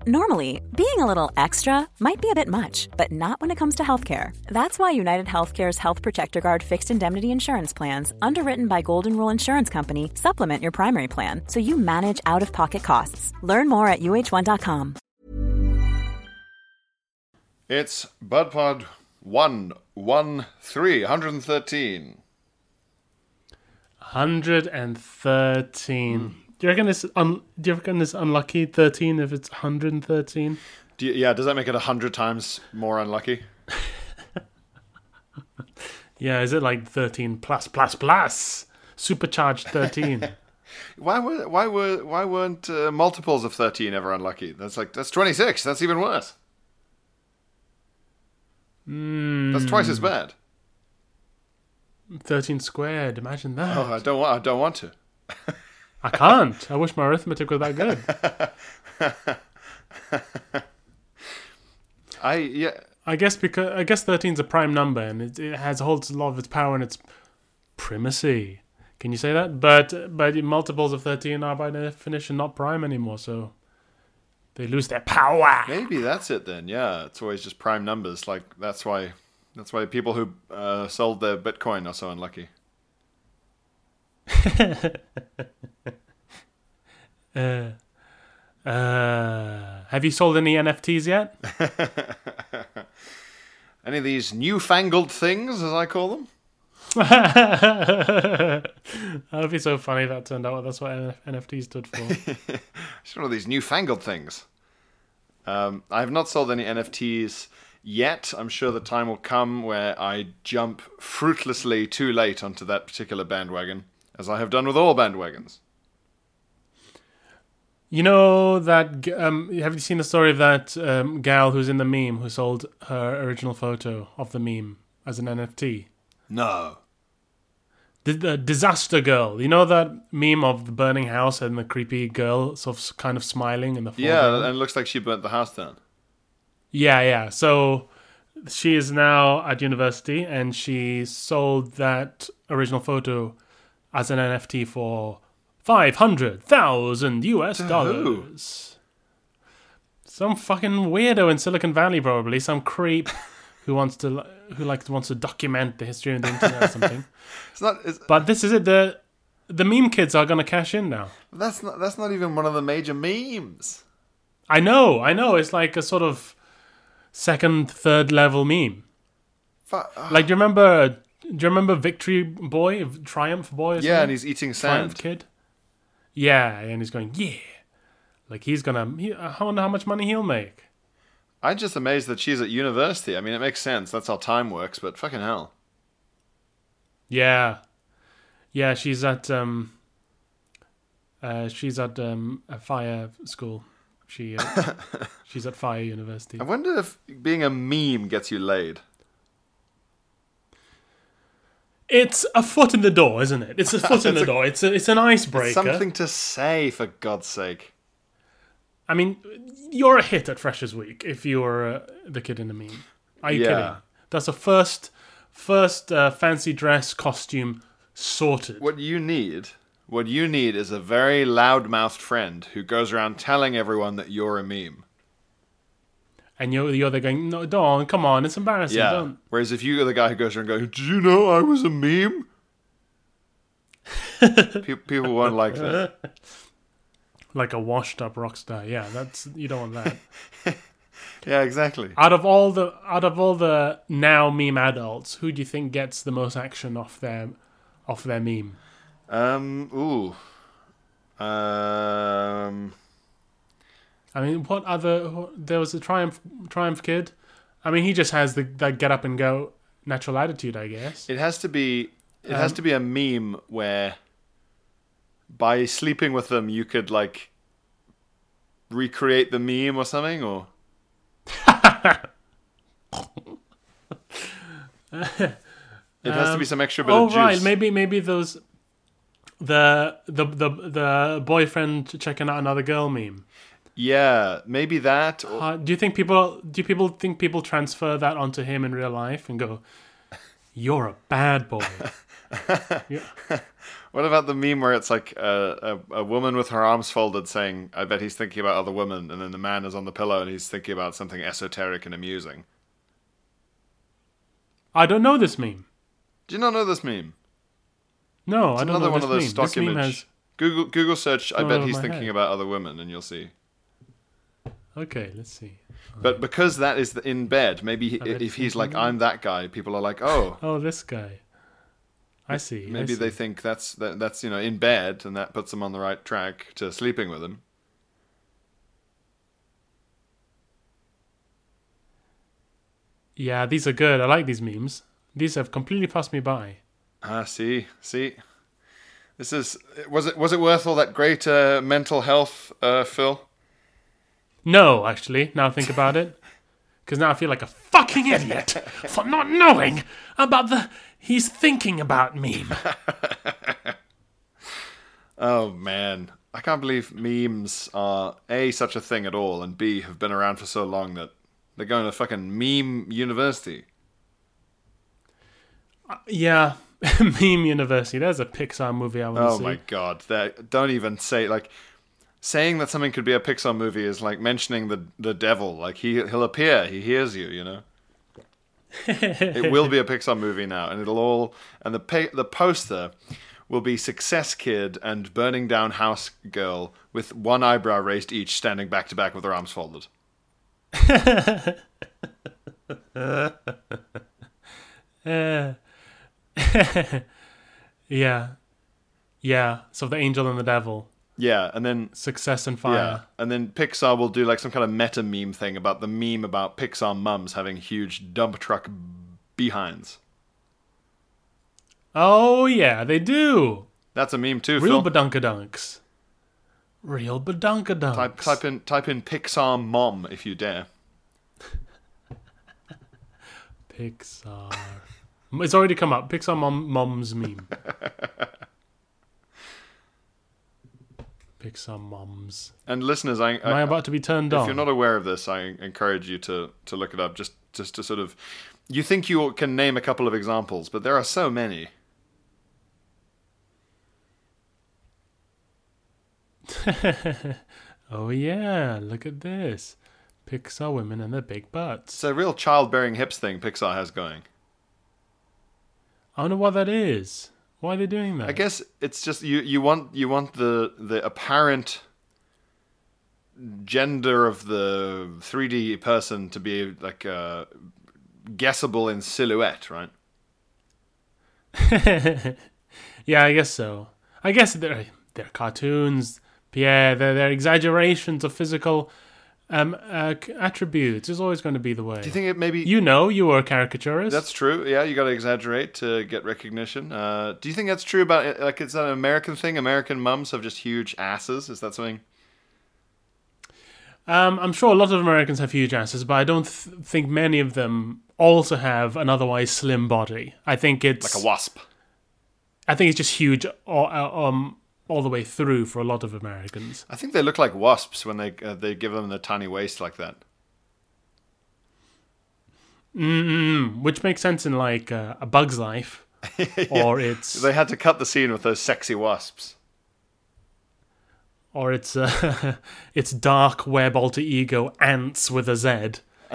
Normally, being a little extra might be a bit much, but not when it comes to healthcare. That's why United Healthcare's Health Protector Guard fixed indemnity insurance plans, underwritten by Golden Rule Insurance Company, supplement your primary plan so you manage out-of-pocket costs. Learn more at uh1.com. It's BudPod 113, 113. 113. Do you reckon it's unlucky 13 if it's 113? Does that make it 100 times more unlucky? Yeah, is it like 13 plus? Supercharged 13. Why weren't multiples of 13 ever unlucky? That's 26. That's even worse. That's twice as bad. 13 squared. Imagine that. Oh, I don't want to. I can't. I wish my arithmetic was that good. I guess 13 is a prime number and it holds a lot of its power and its primacy. Can you say that? But multiples of 13 are by definition not prime anymore, so they lose their power. Maybe that's it then. Yeah, it's always just prime numbers. Like that's why people who sold their Bitcoin are so unlucky. Have you sold any NFTs yet? Any of these newfangled things, as I call them? That would be so funny if that turned out that's what NFT stood for. It's one of these newfangled things. I have not sold any NFTs yet. I'm sure the time will come where I jump fruitlessly too late onto that particular bandwagon, as I have done with all bandwagons. You know that, have you seen the story of that gal who's in the meme who sold her original photo of the meme as an NFT? No. The disaster girl. You know that meme of the burning house and the creepy girl sort of kind of smiling in the foreground? Yeah, and it looks like she burnt the house down. Yeah. So she is now at university and she sold that original photo as an NFT for $500,000 US. Some fucking weirdo in Silicon Valley, probably some creep who wants to document the history of the internet or something. But this is it. The meme kids are gonna cash in now. That's not even one of the major memes. I know. It's like a sort of second, third level meme. Like, do you remember Victory Boy, Triumph Boy? Yeah, and he's eating sand. Triumph Kid. Yeah, and he's going, yeah. Like, I wonder how much money he'll make. I'm just amazed that she's at university. I mean, it makes sense. That's how time works, but fucking hell. Yeah. Yeah, she's at a fire school. She's at Fire University. I wonder if being a meme gets you laid. It's a foot in the door, isn't it? It's a foot in the door. It's an icebreaker. It's something to say, for God's sake. I mean, you're a hit at Freshers Week if you're the kid in the meme. Are you kidding? That's a first fancy dress costume sorted. What you need is a very loud-mouthed friend who goes around telling everyone that you're a meme. And you're there going, no, don't, come on, it's embarrassing. Yeah. Don't. Whereas if you're the guy who goes around going, did you know I was a meme? People won't like that. Like a washed-up rock star. Yeah, you don't want that. Yeah, exactly. Out of all the now meme adults, who do you think gets the most action off their meme? I mean, there was a Triumph Kid. I mean, he just has that get up and go natural attitude, I guess. It has to be a meme where by sleeping with them you could like recreate the meme or something, or it has to be some extra bit of juice. Oh right, maybe those the boyfriend checking out another girl meme. Yeah, maybe that. Do people think people transfer that onto him in real life and go, "You're a bad boy"? Yeah. What about the meme where it's like a woman with her arms folded saying, "I bet he's thinking about other women," and then the man is on the pillow and he's thinking about something esoteric and amusing? I don't know this meme. Do you not know this meme? No, It's I don't another know one this of those meme. stock This meme image. has... Google search, "I gone bet over he's my thinking head. about other women," and you'll see. Okay, let's see. But because that is in bed, maybe bet if he's he's like, "I'm that guy," people are like, "Oh." Oh, this guy. I see. Maybe they think that's in bed, and that puts them on the right track to sleeping with him. Yeah, these are good. I like these memes. These have completely passed me by. See. This was it worth all that great mental health, Phil? No, actually, now I think about it. Because now I feel like a fucking idiot for not knowing about the "he's thinking about" meme. Oh man, I can't believe memes are A, such a thing at all, and B, have been around for so long that they're going to fucking meme university. Yeah, Meme University. There's a Pixar movie I want to see. Oh my god, don't even say, like, saying that something could be a Pixar movie is like mentioning the devil. Like, he'll appear, he hears you, you know? It will be a Pixar movie now, and the poster will be Success Kid and Burning Down House Girl with one eyebrow raised each, standing back to back with their arms folded. Yeah. So the angel and the devil. Yeah, and then Success and fire. yeah, and then Pixar will do like some kind of meta meme thing about the meme about Pixar mums having huge dump truck behinds. Oh yeah, they do. That's a meme too, Real Phil. badunkadunks. Real badunkadunks. Type in Pixar mom if you dare. Pixar. It's already come up. Pixar mom's meme. Pixar moms. And listeners, Am I about to be turned on? if you're not aware of this, I encourage you to look it up. Just to sort of, you think you can name a couple of examples, but there are so many. Oh yeah, look at this. Pixar women and their big butts. It's a real childbearing hips thing Pixar has going. I wonder what that is. Why are they doing that? I guess it's just you want the apparent gender of the 3D person to be like guessable in silhouette, right? Yeah, I guess so. I guess they're cartoons. Yeah, they're exaggerations of physical attributes. Is always going to be the way. Do you think it maybe... You were a caricaturist. That's true. Yeah, you got to exaggerate to get recognition. Do you think that's true about, like, it's an American thing? American mums have just huge asses? Is that something? I'm sure a lot of Americans have huge asses, but I don't think many of them also have an otherwise slim body. I think it's... Like a wasp. I think it's just huge all the way through for a lot of Americans. I think they look like wasps when they give them the tiny waist like that. Which makes sense in like A Bug's Life, Yeah. or it's They had to cut the scene with those sexy wasps. or it's it's dark web alter ego ants with a Z.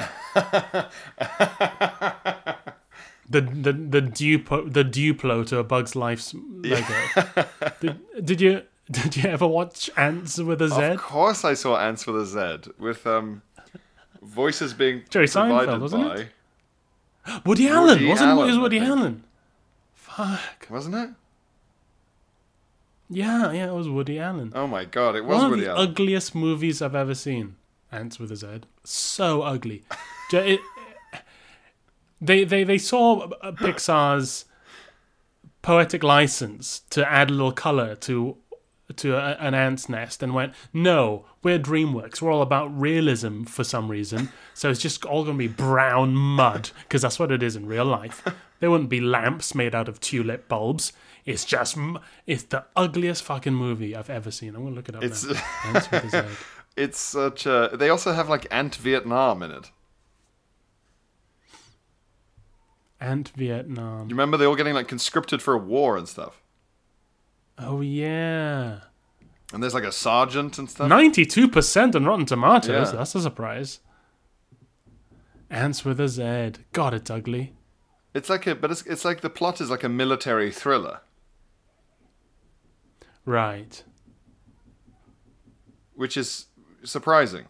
The Duplo to A Bug's Life's logo. Did you ever watch Ants with a Z? Of course I saw Ants with a Z, with voices being Jerry Seinfeld, provided wasn't by... it? Woody Allen, wasn't it? It was Allen, Woody I think. Allen. Fuck. Wasn't it? Yeah, it was Woody Allen. Oh my god, it was One of Woody the Allen. ugliest movies I've ever seen. Ants with a Z. So ugly. They saw Pixar's poetic license to add a little color to an ant's nest and went, no, we're DreamWorks. We're all about realism for some reason. So it's just all going to be brown mud, because that's what it is in real life. There wouldn't be lamps made out of tulip bulbs. It's the ugliest fucking movie I've ever seen. I'm going to look it up now. Ants with a Z. It's such a... They also have like Ant Vietnam in it. Ant Vietnam. You remember they all getting like conscripted for a war and stuff? Oh, yeah. And there's like a sergeant and stuff. 92% on Rotten Tomatoes. Yeah. That's a surprise. Ants with a Z. God, it's ugly. It's like it's like the plot is like a military thriller. Right. Which is surprising.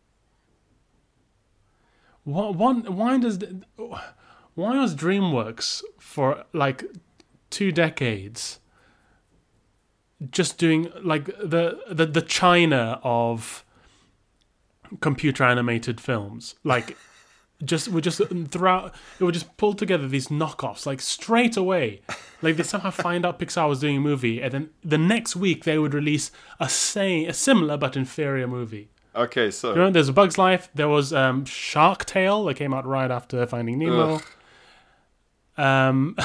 Why was DreamWorks for like 2 decades just doing like the China of computer animated films? Like it would just pull together these knockoffs like straight away. Like they somehow find out Pixar was doing a movie, and then the next week they would release a similar but inferior movie. Okay, so You know, there's A Bug's Life. There was Shark Tale that came out right after Finding Nemo. Ugh.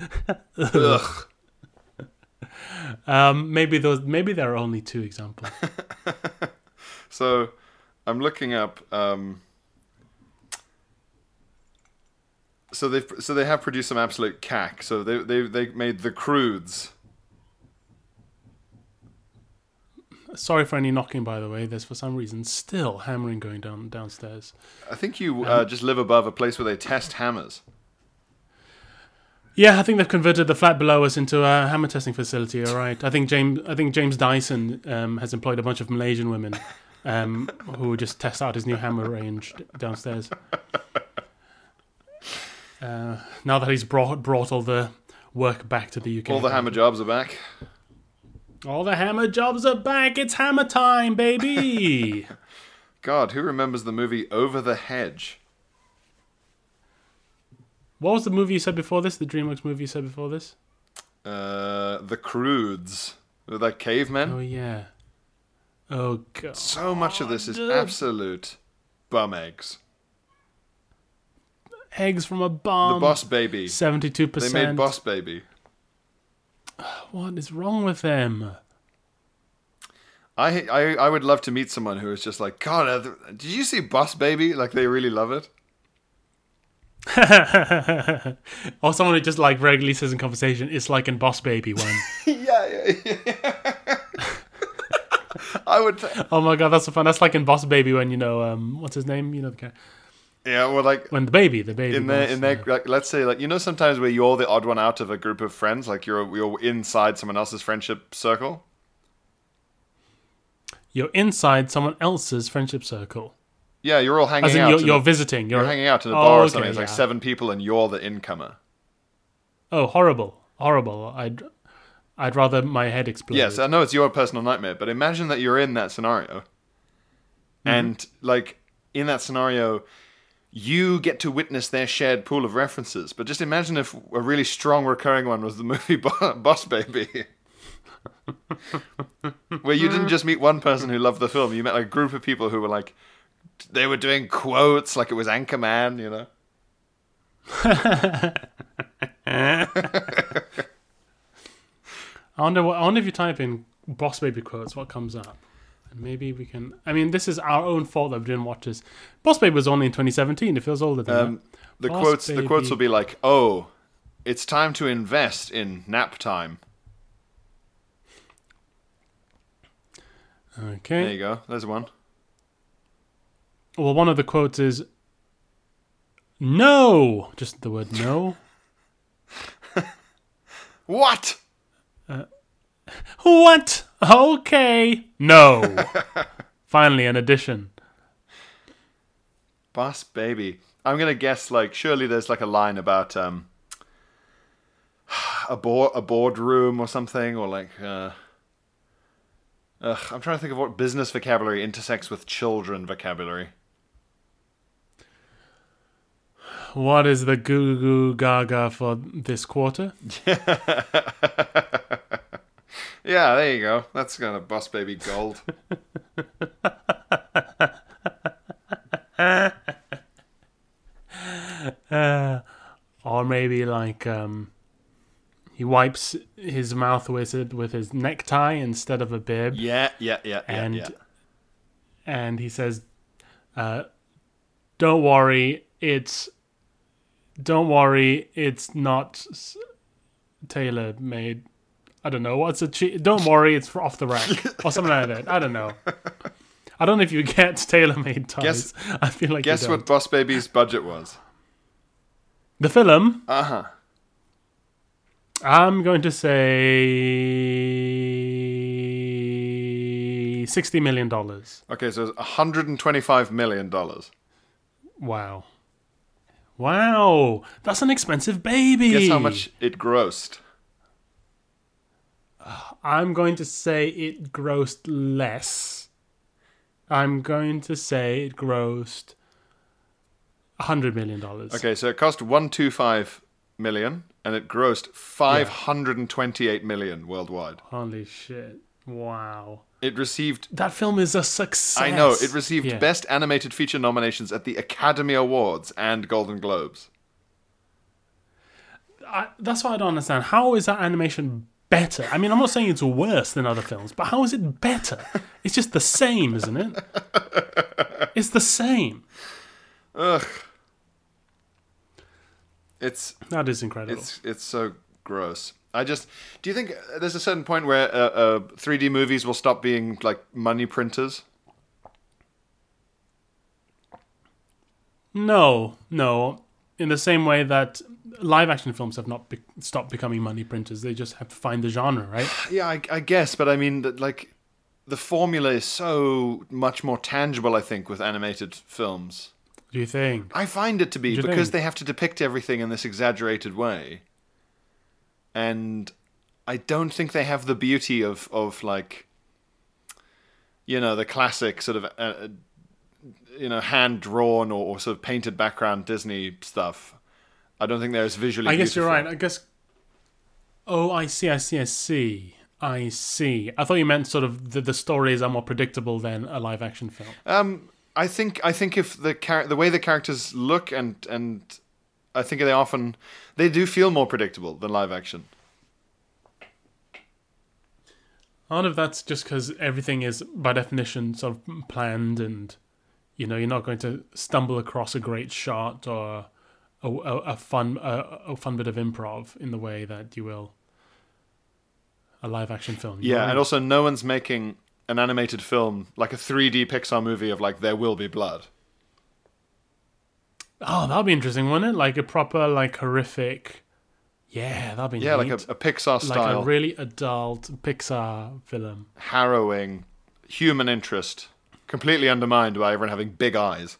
Maybe there are only 2 examples. So I'm looking up. So they have produced some absolute cack. So they made The Croods. Sorry for any knocking, by the way. There's for some reason still hammering going downstairs. I think you just live above a place where they test hammers. Yeah, I think they've converted the flat below us into a hammer testing facility. All right, I think James Dyson has employed a bunch of Malaysian women who just test out his new hammer range downstairs. Now that he's brought all the work back to the UK, All the hammer jobs are back. all the hammer jobs are back. It's hammer time, baby. God, who remembers the movie Over the Hedge? What was the movie you said before this? The DreamWorks movie you said before this? The Croods. With that cavemen. Oh yeah. Oh god. So much of this is absolute bum eggs. Eggs from a bomb. The Boss Baby. 72%. They made Boss Baby. What is wrong with them? I would love to meet someone who is just like, God, did you see Boss Baby? Like, they really love it. Or someone who just like regularly says in conversation, it's like in Boss Baby one. Yeah. I would. Oh my god, that's so fun. That's like in Boss Baby when, you know, what's his name? You know the guy. Yeah, well, like When the baby. in their like, let's say, like, you know, sometimes where you're the odd one out of a group of friends, like you're inside someone else's friendship circle. You're inside someone else's friendship circle. Yeah, you're all hanging As in out. you're visiting. You're hanging out in a bar or okay, something. It's like 7 people, and you're the incomer. Oh, horrible. I'd rather my head explode. Yes, I know it's your personal nightmare, but imagine that you're in that scenario. And, like, in that scenario, you get to witness their shared pool of references. But just imagine if a really strong recurring one was the movie Boss Baby. Where you didn't just meet one person who loved the film, you met like a group of people who were like, they were doing quotes like it was Anchorman, you know? I wonder if you type in Boss Baby quotes, what comes up? And maybe we can... I mean, this is our own fault that we didn't watch this. Boss Baby was only in 2017. It feels older than that. The quotes will be like, oh, it's time to invest in nap time. Okay. There you go. There's one. Well, one of the quotes is, no! Just the word no. What? What? Okay. No. Finally, an addition. Boss Baby. I'm going to guess, like, surely there's like a line about a boardroom or something, or like... I'm trying to think of what business vocabulary intersects with children vocabulary. What is the goo goo gaga for this quarter? Yeah, there you go. That's kind of Boss Baby gold. Or maybe like he wipes his mouth with his necktie instead of a bib. Yeah. And he says, "Don't worry, it's not tailor made. I don't know. What's a Don't worry, it's off the rack or something like that. I don't know. I don't know if you get tailor-made ties. I feel like guess what Boss Baby's budget was. The film. Uh-huh. I'm going to say $60 million. Okay, so it's $125 million. Wow. That's an expensive baby. Guess how much it grossed? I'm going to say it grossed less. I'm going to say it grossed $100 million. Okay, so it cost $125 million, and it grossed $528 million worldwide. Holy shit. Wow. It received... That film is a success. I know. It received Best Animated Feature nominations at the Academy Awards and Golden Globes. That's what I don't understand. How is that animation better? I mean, I'm not saying it's worse than other films, but how is it better? It's just the same, isn't it? It's the same. Ugh. That is incredible. It's so gross. Do you think there's a certain point where 3D movies will stop being like money printers? No. In the same way that live action films have not stopped becoming money printers, they just have to find the genre, right? Yeah, I guess, but I mean, like, the formula is so much more tangible, I think, with animated films. Do you think? I find it to be, because they have to depict everything in this exaggerated way. And I don't think they have the beauty of like, you know, the classic sort of, hand-drawn or sort of painted background Disney stuff. I don't think they're as visually beautiful. I guess you're right. Oh, I see. I thought you meant sort of the stories are more predictable than a live-action film. I think if the way the characters look and I think they do feel more predictable than live action. A lot of that's just because everything is by definition sort of planned, and you know you're not going to stumble across a great shot or a fun bit of improv in the way that you will a live action film. Yeah, and also no one's making an animated film like a 3D Pixar movie of like There Will Be Blood. Oh, that'd be interesting, wouldn't it? Like a proper, like, horrific... Yeah, that'd be neat. Like a Pixar style. Like a really adult Pixar film. Harrowing, human interest, completely undermined by everyone having big eyes.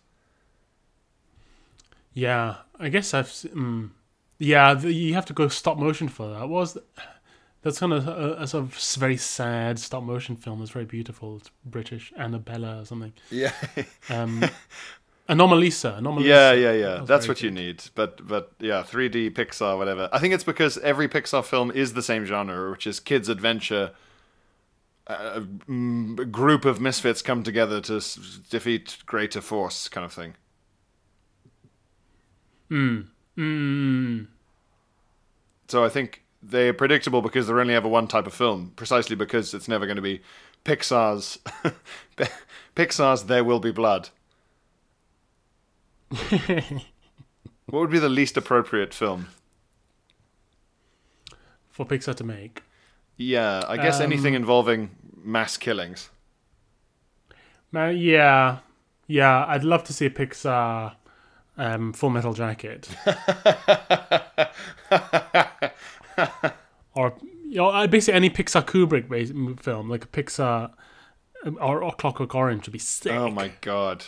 Yeah, I guess you have to go stop motion for that. That's kind of a sort of very sad stop motion film. It's very beautiful. It's British, Annabella or something. Yeah. Anomalisa. Yeah. That's what you need. But yeah, 3D Pixar, whatever. I think it's because every Pixar film is the same genre, which is kids' adventure. A group of misfits come together to defeat greater force, kind of thing. So I think they're predictable because they're only ever one type of film, precisely because it's never going to be Pixar's There Will Be Blood. What would be the least appropriate film for Pixar to make? Yeah, I guess anything involving mass killings. Yeah, I'd love to see a Pixar Full Metal Jacket. Or basically any Pixar Kubrick film, like a Pixar or Clockwork Orange would be sick. Oh my god.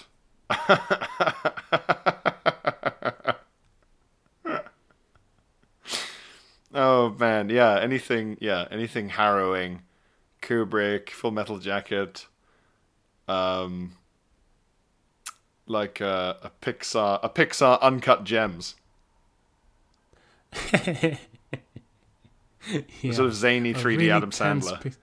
Oh man, anything harrowing. Kubrick, Full Metal Jacket, like a Pixar Uncut Gems. Sort of zany 3D really Adam Sandler.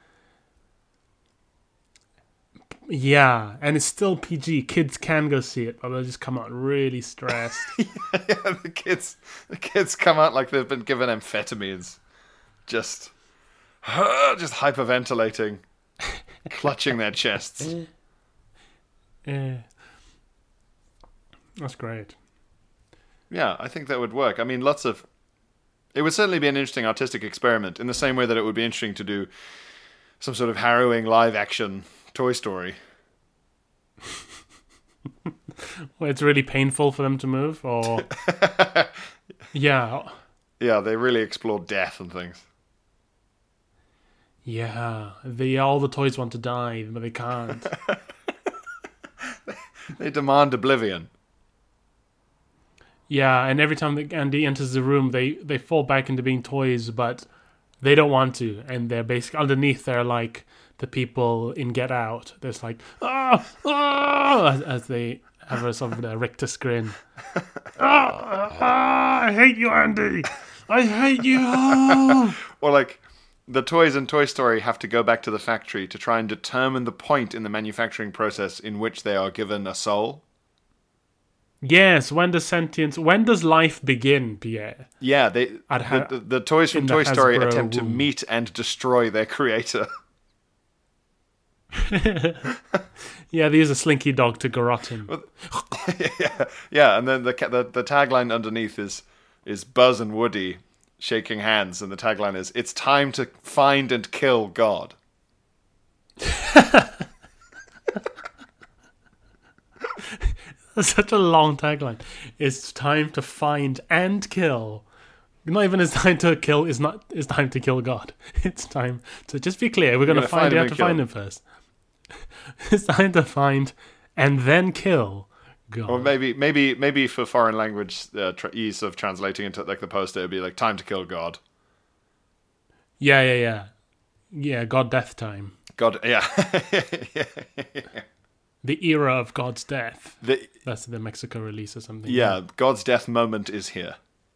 Yeah, and it's still PG. Kids can go see it, but they'll just come out really stressed. Yeah, the kids come out like they've been given amphetamines, just hyperventilating, clutching their chests. Yeah, that's great. Yeah, I think that would work. I mean, lots of It would certainly be an interesting artistic experiment, in the same way that it would be interesting to do some sort of harrowing live-action Toy Story. Where it's really painful for them to move, or... Yeah. Yeah, they really explore death and things. Yeah. All the toys want to die, but they can't. They demand oblivion. Yeah, and every time that Andy enters the room, they fall back into being toys, but they don't want to. And they're basically underneath. They're like the people in Get Out. There's like as they have a sort of a rictus grin. I hate you, Andy. I hate you. Or like the toys in Toy Story have to go back to the factory to try and determine the point in the manufacturing process in which they are given a soul. Yes, when does life begin, Pierre? Yeah, the toys from Toy Story attempt to meet and destroy their creator. Yeah, they use a slinky dog to garrote him. Yeah, and then the tagline underneath is Buzz and Woody shaking hands, and the tagline is, "It's time to find and kill God." That's such a long tagline. It's time to find and kill. Not even it's time to kill. It's time to kill God. It's time to, just be clear. We're going to find. We have to find him first. It's time to find and then kill God. Or maybe for foreign language ease of translating into like the poster, it'd be like time to kill God. Yeah. God death time. God. Yeah. The era of God's death. That's the Mexico release or something. Yeah, God's death moment is here.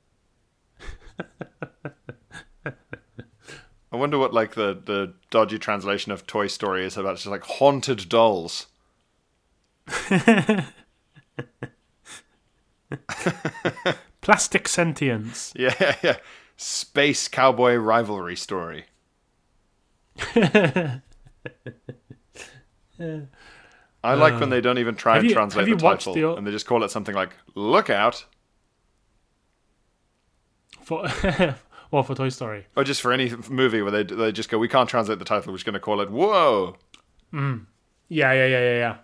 I wonder what like the dodgy translation of Toy Story is about. It's just like haunted dolls. Plastic sentience. Yeah. Space cowboy rivalry story. I like when they don't even try and translate the title, and they just call it something like "Look Out." For Toy Story, or just for any movie where they just go, "We can't translate the title. We're just going to call it Whoa." Yeah.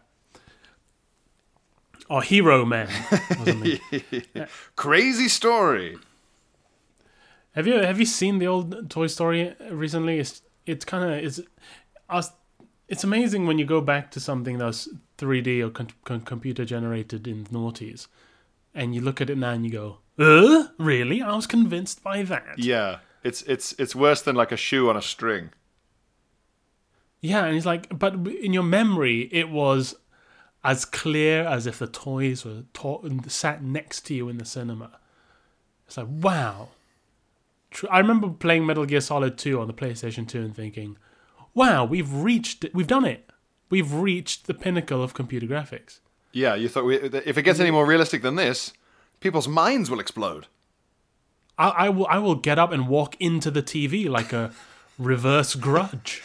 Or Hero Man. Or something. Crazy Story. Have you seen the old Toy Story recently? It's amazing when you go back to something that's 3D or computer generated in the noughties, and you look at it now and you go, really? I was convinced by that. Yeah, it's worse than like a shoe on a string. Yeah, and it's like, but in your memory, it was as clear as if the toys were sat next to you in the cinema. It's like, wow. I remember playing Metal Gear Solid 2 on the PlayStation 2 and thinking, wow, we've done it. We've reached the pinnacle of computer graphics. Yeah, you thought if it gets any more realistic than this, people's minds will explode. I will get up and walk into the TV like a reverse Grudge.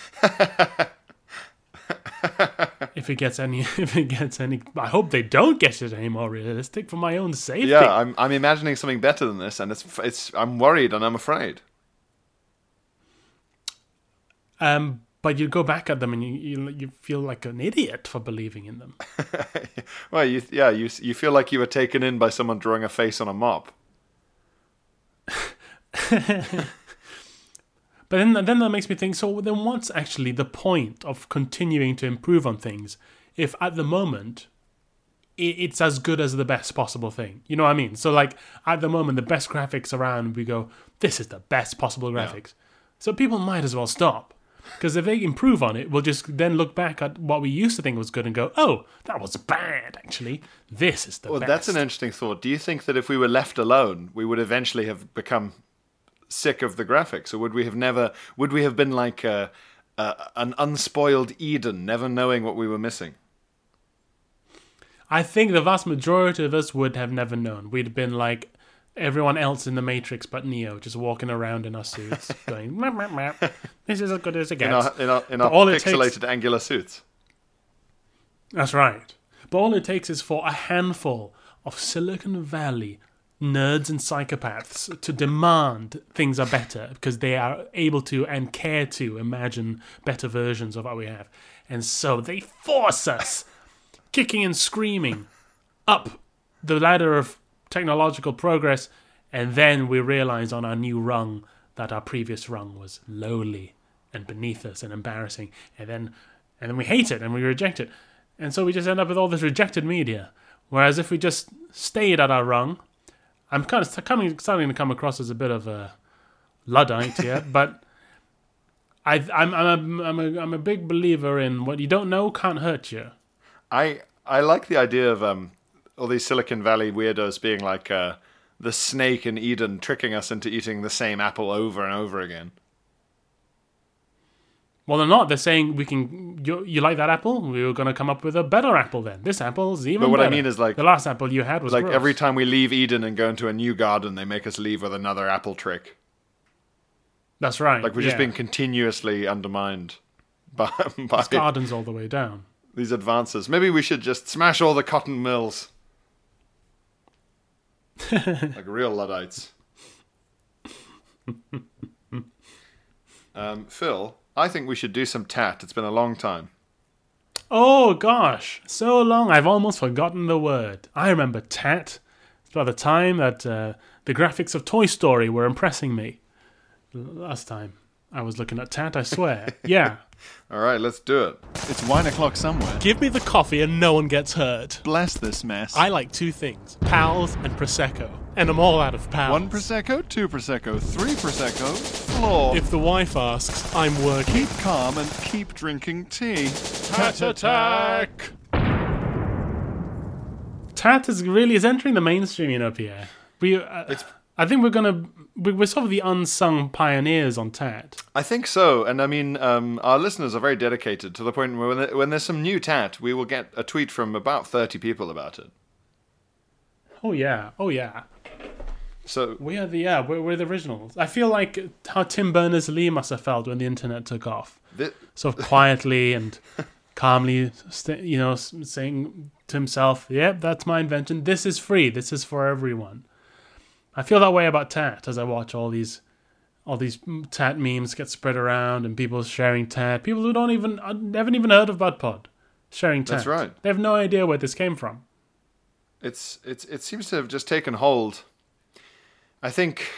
If it gets any, I hope they don't get it any more realistic for my own safety. Yeah, I'm imagining something better than this, and I'm worried and I'm afraid. But you go back at them and you feel like an idiot for believing in them. Well, you feel like you were taken in by someone drawing a face on a mop. But then that makes me think, so then what's actually the point of continuing to improve on things if at the moment it's as good as the best possible thing? You know what I mean? So like at the moment, the best graphics around, we go, this is the best possible graphics. Yeah. So people might as well stop. Because if they improve on it, we'll just then look back at what we used to think was good and go, oh, that was bad, actually. This is the best. Well, that's an interesting thought. Do you think that if we were left alone, we would eventually have become sick of the graphics? Or would we have been like an unspoiled Eden, never knowing what we were missing? I think the vast majority of us would have never known. We'd have been like everyone else in the Matrix but Neo, just walking around in our suits, going, map, map, map. This is as good as it gets. In our pixelated angular suits. That's right. But all it takes is for a handful of Silicon Valley nerds and psychopaths to demand things are better because they are able to and care to imagine better versions of what we have. And so they force us, kicking and screaming, up the ladder of technological progress, and then we realize on our new rung that our previous rung was lowly and beneath us and embarrassing, and then we hate it and we reject it. And so we just end up with all this rejected media. Whereas if we just stayed at our rung, I'm kind of starting to come across as a bit of a Luddite here, but I'm a big believer in what you don't know can't hurt you. I like the idea of all these Silicon Valley weirdos being like the snake in Eden, tricking us into eating the same apple over and over again. Well, they're not. They're saying we can. You like that apple? We were going to come up with a better apple then. This apple's even better. But what I mean is, like, the last apple you had was like gross. Every time we leave Eden and go into a new garden, they make us leave with another apple trick. That's right. Like we're just being continuously undermined by gardens all the way down. These advances. Maybe we should just smash all the cotton mills. Like real Luddites. Phil, I think we should do some tat. It's been a long time. Oh gosh, so long I've almost forgotten the word. I remember tat. It's by the time that the graphics of Toy Story were impressing me. Last time I was looking at tat, I swear. Yeah. All right, let's do it. It's wine o'clock somewhere. Give me the coffee and no one gets hurt. Bless this mess. I like two things, pals and Prosecco. And I'm all out of pals. 1 Prosecco, 2 Prosecco, 3 Prosecco, floor. If the wife asks, I'm working. Keep calm and keep drinking tea. Tat attack! Tat is entering the mainstream, you know, Pierre. I think we're sort of the unsung pioneers on tat. I think so, and I mean, our listeners are very dedicated to the point where when there's some new tat, we will get a tweet from about 30 people about it. Oh yeah. So we're the originals. I feel like how Tim Berners-Lee must have felt when the internet took off. Sort of quietly and calmly, saying to himself, "Yep, that's my invention. This is free. This is for everyone." I feel that way about tat as I watch all these tat memes get spread around and people sharing tat. People who haven't even heard of BudPod sharing tat. That's right. They have no idea where this came from. It seems to have just taken hold. I think.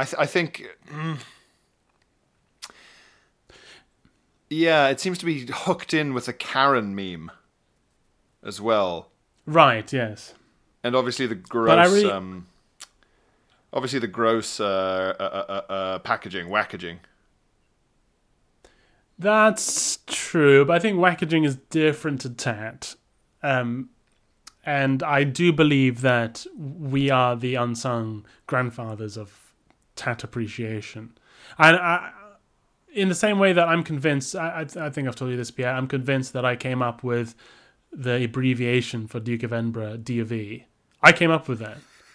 Yeah, it seems to be hooked in with a Karen meme as well. Right. Yes. And obviously the gross. Packaging, wackaging. That's true, but I think wackaging is different to tat. And I do believe that we are the unsung grandfathers of tat appreciation. And in the same way that I'm convinced, I think I've told you this, Pierre, I'm convinced that I came up with the abbreviation for Duke of Edinburgh, D of E. I came up with that.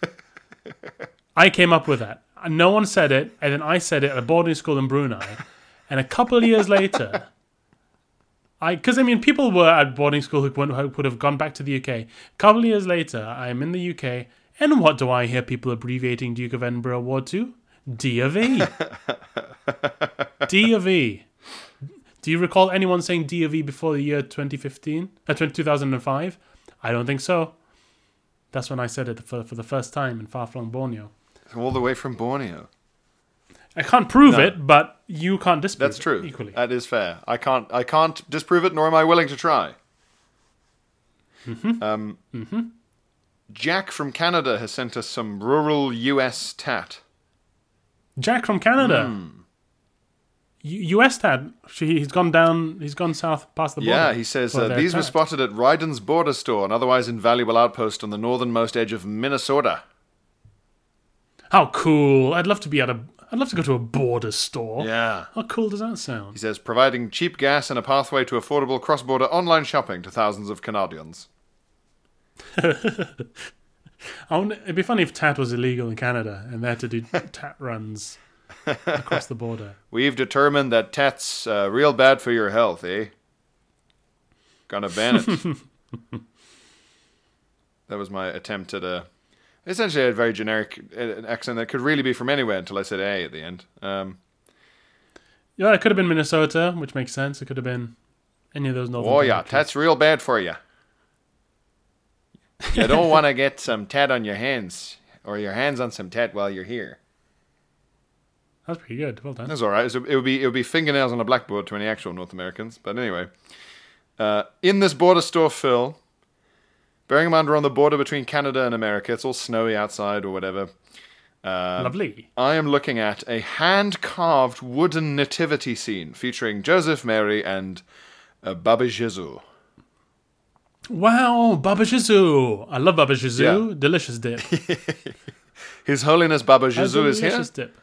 No one said it, and then I said it at a boarding school in Brunei. And a couple of years later, because people were at boarding school who would have gone back to the UK. A couple of years later, I'm in the UK, and what do I hear people abbreviating Duke of Edinburgh Award to? D of E. D of E. Do you recall anyone saying D of E before the year 2005? I don't think so. That's when I said it for the first time in far-flung Borneo. All the way from Borneo. I can't prove it, but you can't disprove it. That's true. Equally. That is fair. I can't disprove it, nor am I willing to try. Jack from Canada has sent us some rural US tat. Jack from Canada? US tat? He's gone south past the border. Yeah, he says, these were spotted at Ryden's Border Store, an otherwise invaluable outpost on the northernmost edge of Minnesota. How cool. I'd love to go to a border store. Yeah. How cool does that sound? He says, providing cheap gas and a pathway to affordable cross-border online shopping to thousands of Canadians. It'd be funny if tat was illegal in Canada and they had to do tat runs across the border. We've determined that tat's real bad for your health, eh? Gonna ban it. That was my attempt at a Essentially, a very generic accent that could really be from anywhere until I said A at the end. Yeah, it could have been Minnesota, which makes sense. It could have been any of those northern Oh, yeah, territories. that's real bad for you. You don't want to get some tat on your hands, or your hands on some tat while you're here. That's pretty good. Well done. That's all right. So it would be fingernails on a blackboard to any actual North Americans. But anyway, in this border store, Phil, bearing in mind we're on the border between Canada and America, it's all snowy outside or whatever. Lovely. I am looking at a hand-carved wooden nativity scene featuring Joseph, Mary, and Baba Jesus. Wow, Baba Jesus. I love Baba Jesus. Yeah. Delicious dip. His Holiness Baba That's Jesus a is here. delicious dip.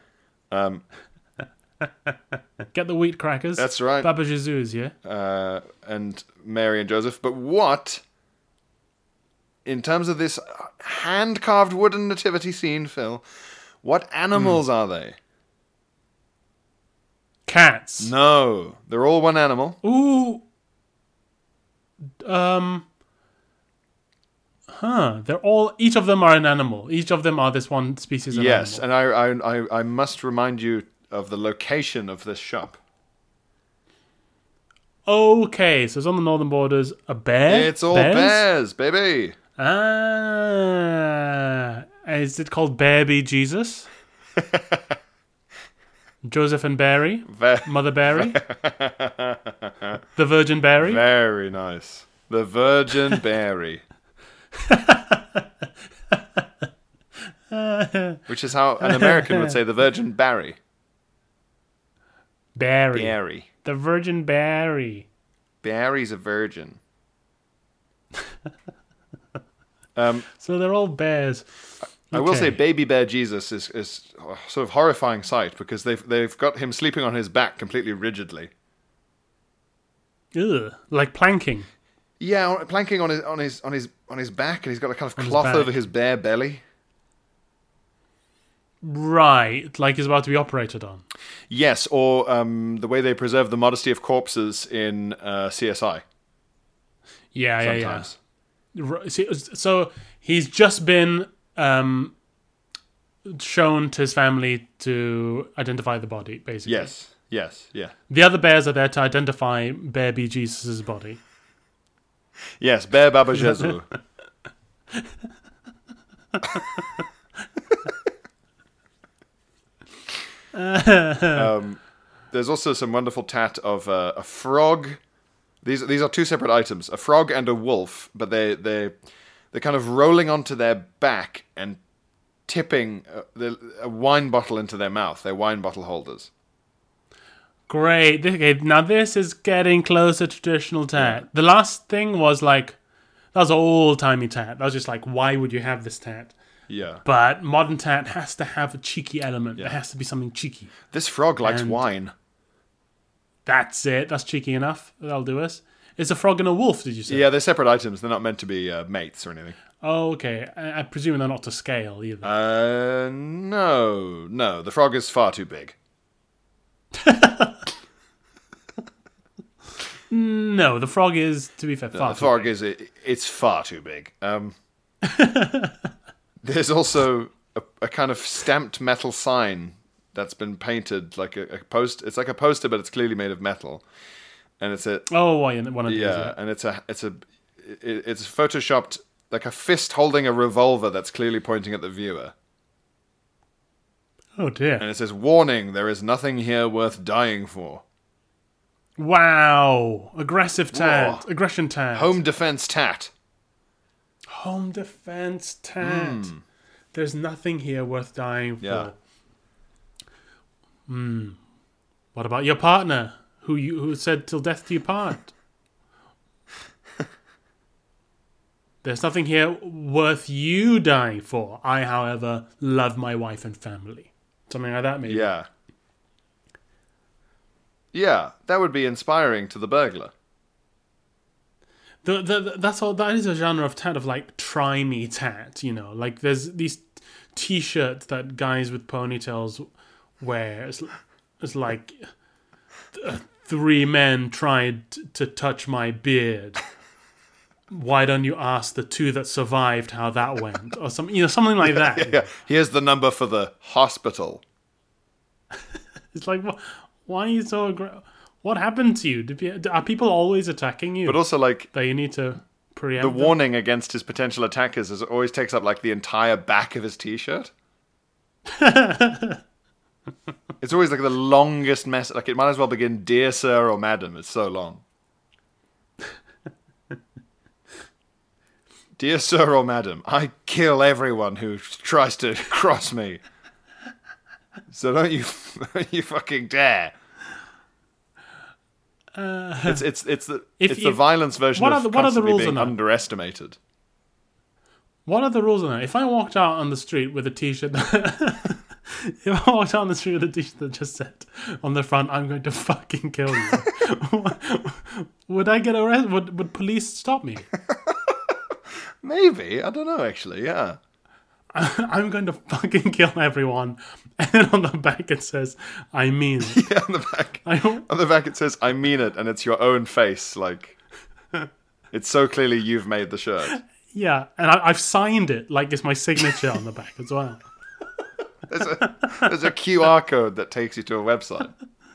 Get the wheat crackers. That's right. Baba Jesus, yeah. And Mary and Joseph. But what, in terms of this hand-carved wooden nativity scene, Phil, what animals are they? Cats. No, they're all one animal. Ooh. They're all. Each of them are an animal. Each of them are this one species of Yes, animal. and I must remind you of the location of this shop. Okay, so it's on the northern borders. A bear? It's all bears, baby. Ah. Is it called Baby Jesus? Joseph and Barry? Mother Barry? The Virgin Barry? Very nice. The Virgin Berry. Which is how an American would say the Virgin Barry. Barry. Barry. The Virgin Barry. Barry's a virgin. So they're all bears. I will say Okay. Baby Bear Jesus is a sort of horrifying sight because they've got him sleeping on his back completely rigidly. Ugh, like planking. Yeah, planking on his back, and he's got a kind of his cloth back. over his bare belly. Right, like he's about to be operated on. Yes, or the way they preserve the modesty of corpses in CSI. Yeah, Sometimes. yeah. So he's just been shown to his family to identify the body, basically. Yes, yeah. The other bears are there to identify Bear B. Jesus' body. Yes, Bear Baba Jesus. There's also some wonderful tat of a frog. These are two separate items: a frog and a wolf, but they're kind of rolling onto their back and tipping a wine bottle into their mouth. They're wine bottle holders. Great. Okay, now this is getting closer to traditional tat. Yeah. The last thing was like, that was old-timey tat. That was just like, why would you have this tat? Yeah. But modern tat has to have a cheeky element. Yeah. There has to be something cheeky. This frog likes And- wine. That's it. That's cheeky enough. That'll do us. It's a frog and a wolf, did you say? Yeah, they're separate items. They're not meant to be mates or anything. Oh, okay. I presume they're not to scale either. No. The frog is far too big. No, the frog is, to be fair, far The too frog big. it's far too big. There's also a kind of stamped metal sign that's been painted like a post. It's like a poster, but it's clearly made of metal, and it's a Oh, one of these. yeah, and it's photoshopped like a fist holding a revolver that's clearly pointing at the viewer, Oh, dear. and it says, "Warning: there is nothing here worth dying for." Wow. Aggressive tat. Whoa. Aggression tat. Home defense tat. Home defense tat. There's nothing here worth dying for. Yeah. What about your partner, who said till death do you part? There's nothing here worth you dying for. I, however, love my wife and family. Something like that, maybe. Yeah. Yeah, that would be inspiring to the burglar. That's all. That is a genre of tat of like try me tat. You know, like there's these T-shirts that guys with ponytails wear. It's like 3 men tried to touch my beard. why don't you ask the two that survived how that went, or something like that. Yeah. Here's the number for the hospital. It's like, why are you so what happened to you? Are people always attacking you? But also, like, that you need to preempt the them? warning against his potential attackers is always takes up like the entire back of his t-shirt. It's always like the longest message. Like, it might as well begin, "Dear Sir" or "Madam." It's so long. "Dear Sir or Madam, I kill everyone who tries to cross me. So don't you fucking dare." It's the violence version of constantly being underestimated. What are the rules on that? If I walked out on the street with a t-shirt if I walked out on the street with a t-shirt that just said on the front, "I'm going to fucking kill you," would I get arrested? Would police stop me? Maybe. I don't know, actually. Yeah. I'm going to fucking kill everyone. And then on the back it says, "I mean it." Yeah, on the back it says, "I mean it," and it's your own face. Like, it's so clearly you've made the shirt. Yeah, and I've signed it like it's my signature on the back as well. There's a QR code that takes you to a website.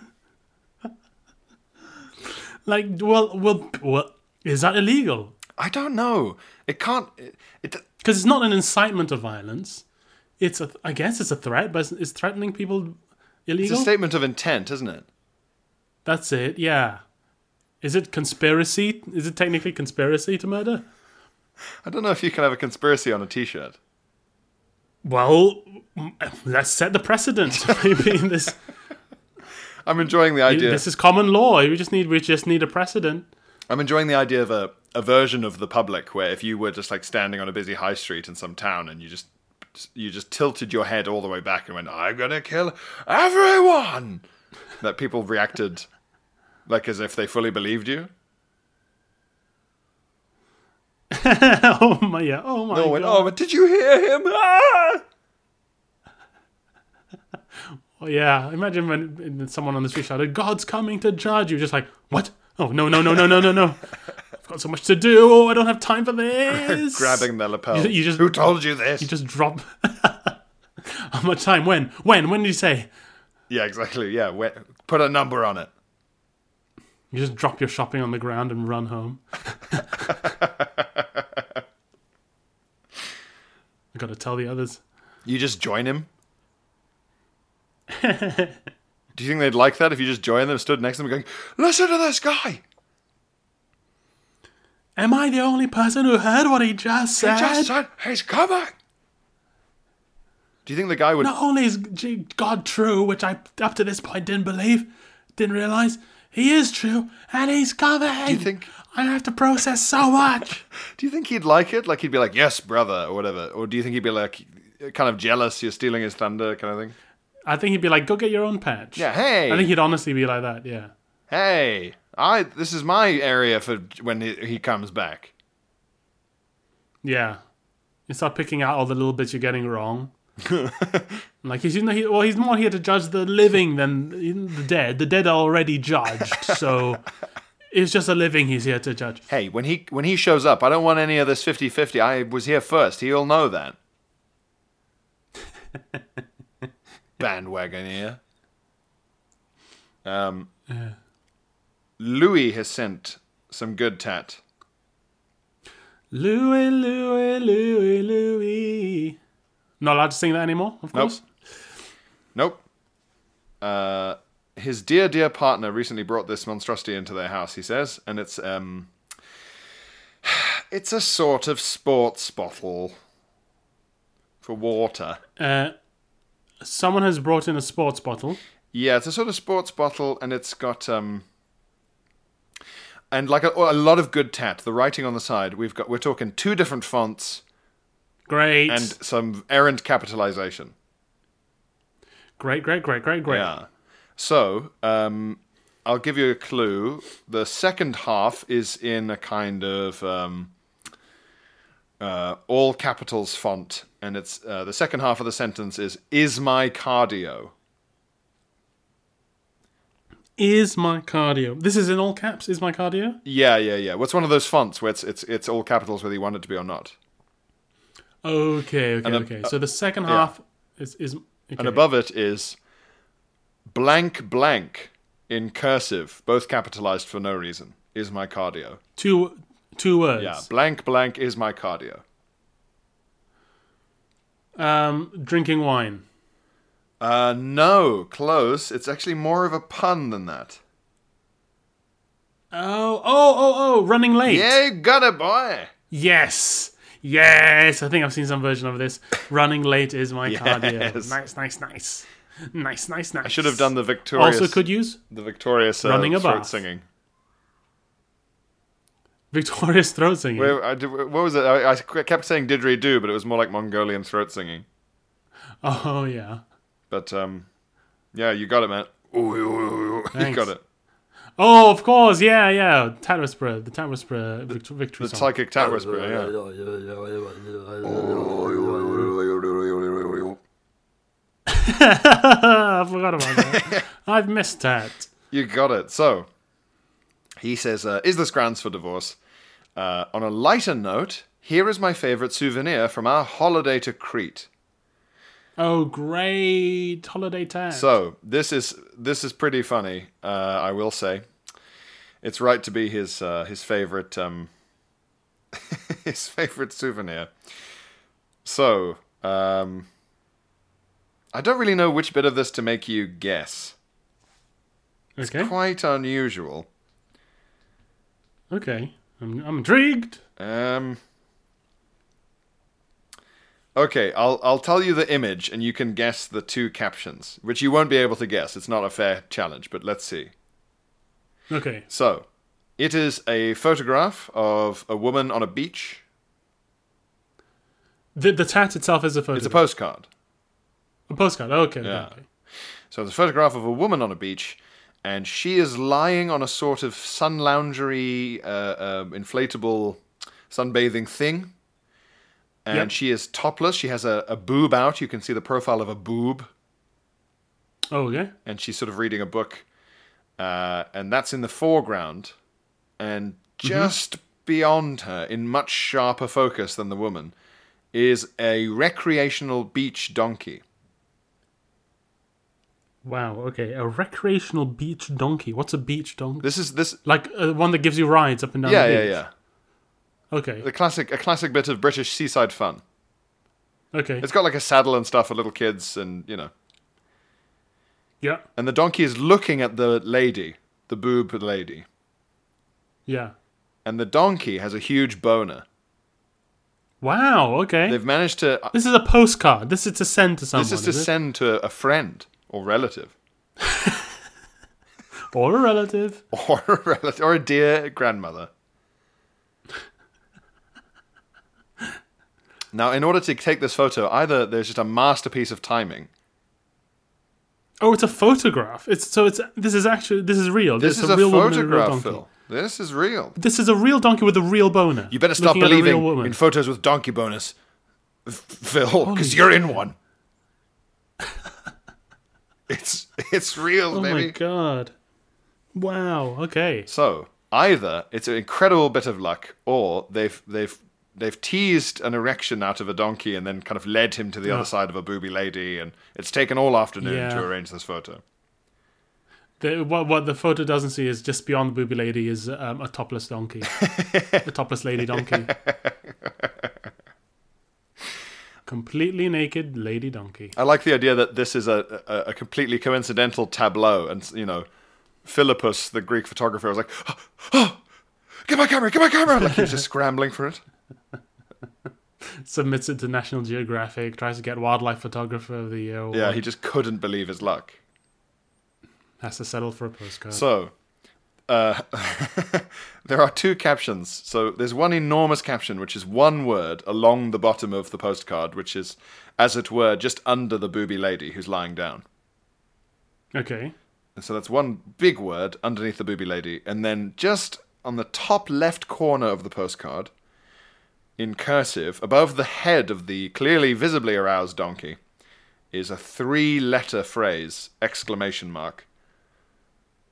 Like, well, is that illegal? I don't know. It can't. Because it's not an incitement of violence. I guess it's a threat, but is threatening people illegal? It's a statement of intent, isn't it? That's it. Yeah. Is it conspiracy? Is it technically conspiracy to murder? I don't know if you can have a conspiracy on a t-shirt. Well, let's set the precedent. Maybe in this. I'm enjoying the idea. This is common law. We just need a precedent. I'm enjoying the idea of a version of the public where if you were just like standing on a busy high street in some town and you just tilted your head all the way back and went, "I'm gonna kill everyone," that people reacted like as if they fully believed you. Oh my God. "Oh, but did you hear him?" Ah! Oh, yeah, imagine when someone on the street shouted, "God's coming to judge you." Just like, what? Oh, no. I've got so much to do. Oh, I don't have time for this. Grabbing their lapel. Who told you this? You just drop. How much time? When? When did you say? Yeah, exactly. Yeah, put a number on it. You just drop your shopping on the ground and run home. I gotta tell the others. You just join him? Do you think they'd like that if you just joined them, stood next to them going, "Listen to this guy"? Am I the only person who heard what he just said? He just said he's coming. Do you think the guy would... Not only is God true, which I up to this point didn't realize, he is true, and he's coming. Do you think... I have to process so much. Do you think he'd like it? Like he'd be like, "Yes, brother," or whatever? Or do you think he'd be like, kind of jealous, you're stealing his thunder kind of thing? I think he'd be like, "Go get your own patch." Yeah, hey. I think he'd honestly be like that, yeah. Hey, this is my area for when he comes back. Yeah. You start picking out all the little bits you're getting wrong. Like, he's more here to judge the living than the dead. The dead are already judged, so it's just the living he's here to judge. Hey, when he shows up, I don't want any of this 50-50. I was here first. He'll know that. Bandwagon here. Louis has sent some good tat. Louis. Not allowed to sing that anymore, of course. Nope. His dear partner recently brought this monstrosity into their house, he says, and it's a sort of sports bottle for water. Someone has brought in a sports bottle. Yeah, it's a sort of sports bottle, and it's got and like a lot of good tat. The writing on the side, we're talking 2 different fonts. Great. And some errant capitalization. Great. Yeah. So, I'll give you a clue. The second half is in a kind of all capitals font, and it's the second half of the sentence is my cardio. Is my cardio. This is in all caps, is my cardio? Yeah. What's one of those fonts where it's all capitals whether you want it to be or not? Okay. So the second half is okay. And above it is blank blank in cursive, both capitalized for no reason. Is my cardio. Two words. Yeah, blank blank is my cardio. Drinking wine. No, close. It's actually more of a pun than that. Oh, running late. Yeah, you got it, boy. Yes. I think I've seen some version of this. Running late is my cardio. Nice. I should have done the victorious. Also could use the victorious running a throat bath. singing. Victorious throat singing. What was it? I kept saying didgeridoo, but it was more like Mongolian throat singing. Oh, yeah. But, yeah, you got it, man. You got it. Oh, of course, yeah. The Tat Whisperer victory The song. psychic Tat Whisperer, yeah. I forgot about that. I've missed that. You got it. So, he says, is this grounds for divorce? On a lighter note, here is my favorite souvenir from our holiday to Crete. Oh, great holiday tag. So this is pretty funny. I will say, it's right to be his favorite his favorite souvenir. So I don't really know which bit of this to make you guess. It's quite unusual. Okay, I'm intrigued. Okay, I'll tell you the image, and you can guess the two captions, which you won't be able to guess. It's not a fair challenge, but let's see. Okay. So, it is a photograph of a woman on a beach. The tat itself is a photograph. It's a postcard. A postcard. Okay. Yeah. Okay. So it's a photograph of a woman on a beach, and she is lying on a sort of sun loungery, inflatable sunbathing thing. And she is topless. She has a boob out. You can see the profile of a boob. Oh, okay. And she's sort of reading a book. And that's in the foreground. And just beyond her, in much sharper focus than the woman, is a recreational beach donkey. Wow, okay. A recreational beach donkey. What's a beach donkey? This like one that gives you rides up and down the beach? Yeah. Okay. A classic bit of British seaside fun. Okay. It's got like a saddle and stuff for little kids and, you know. Yeah. And the donkey is looking at the lady, the boob lady. Yeah. And the donkey has a huge boner. Wow, okay. They've managed to... This is a postcard. This is to send to someone, This is to send to a friend or relative. Or a relative. Or a relative. Or a dear grandmother. Now, in order to take this photo, either there's just a masterpiece of timing. Oh, it's a photograph. This is real. This is a real photograph, Phil. This is real. This is a real donkey with a real boner. You better stop believing in photos with donkey boners, Phil, because you're in one. It's real, baby. Oh my god! Wow. Okay. So either it's an incredible bit of luck, or they've teased an erection out of a donkey and then kind of led him to the other side of a booby lady, and it's taken all afternoon to arrange this photo. What the photo doesn't see is just beyond the booby lady is a topless donkey, a topless lady donkey, completely naked lady donkey. I like the idea that this is a completely coincidental tableau, and Philippus, the Greek photographer, was like, "Oh, get my camera!" Like he was just scrambling for it. Submits it to National Geographic, tries to get wildlife photographer of the year. Yeah, he just couldn't believe his luck. Has to settle for a postcard. So, there are two captions. So there's one enormous caption, which is one word along the bottom of the postcard, which is, as it were, just under the booby lady who's lying down. Okay. And so that's one big word underneath the booby lady. And then just on the top left corner of the postcard, in cursive, above the head of the clearly visibly aroused donkey, is a 3-letter phrase, !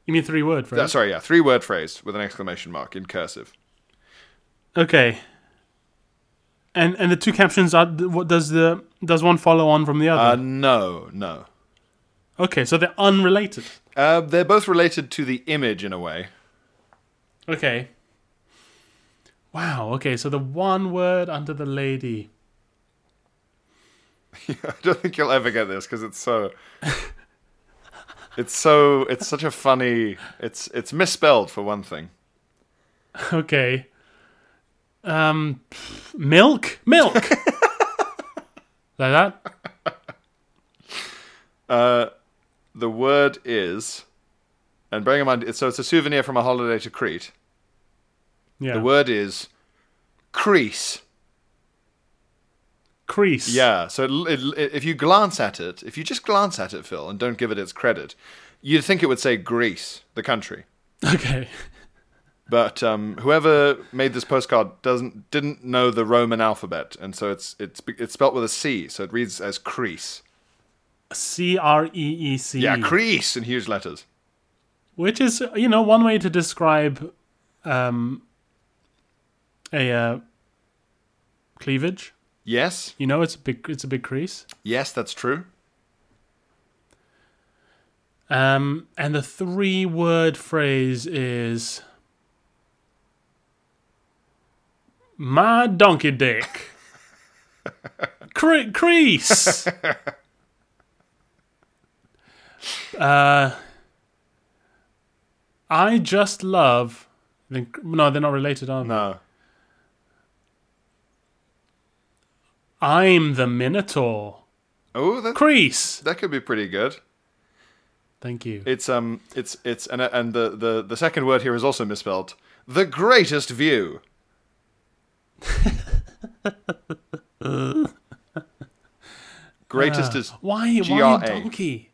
You mean 3-word phrase? Sorry, yeah, 3-word phrase with an exclamation mark in cursive. Okay. And the two captions are. What does one follow on from the other? No. Okay, so they're unrelated. They're both related to the image in a way. Okay. Wow. Okay, so the one word under the lady. I don't think you'll ever get this because it's so. It's such a funny. It's misspelled for one thing. Okay. Milk. Like that. The word is, and bearing in mind, it's a souvenir from a holiday to Crete. Yeah. The word is crease. Crease. Yeah, so if you glance at it, if you just glance at it, Phil, and don't give it its credit, you'd think it would say Greece, the country. Okay. But whoever made this postcard didn't know the Roman alphabet, and so it's spelt with a C, so it reads as crease. Creece. Yeah, crease in huge letters. Which is, one way to describe a cleavage. Yes. It's a big crease. Yes, that's true. And the 3-word phrase is my donkey dick. Crease. I just love. No, they're not related, are they? No. I'm the Minotaur. Oh, Crease. That could be pretty good. Thank you. It's and the second word here is also misspelled. The greatest view. Greatest is why GRA. donkey?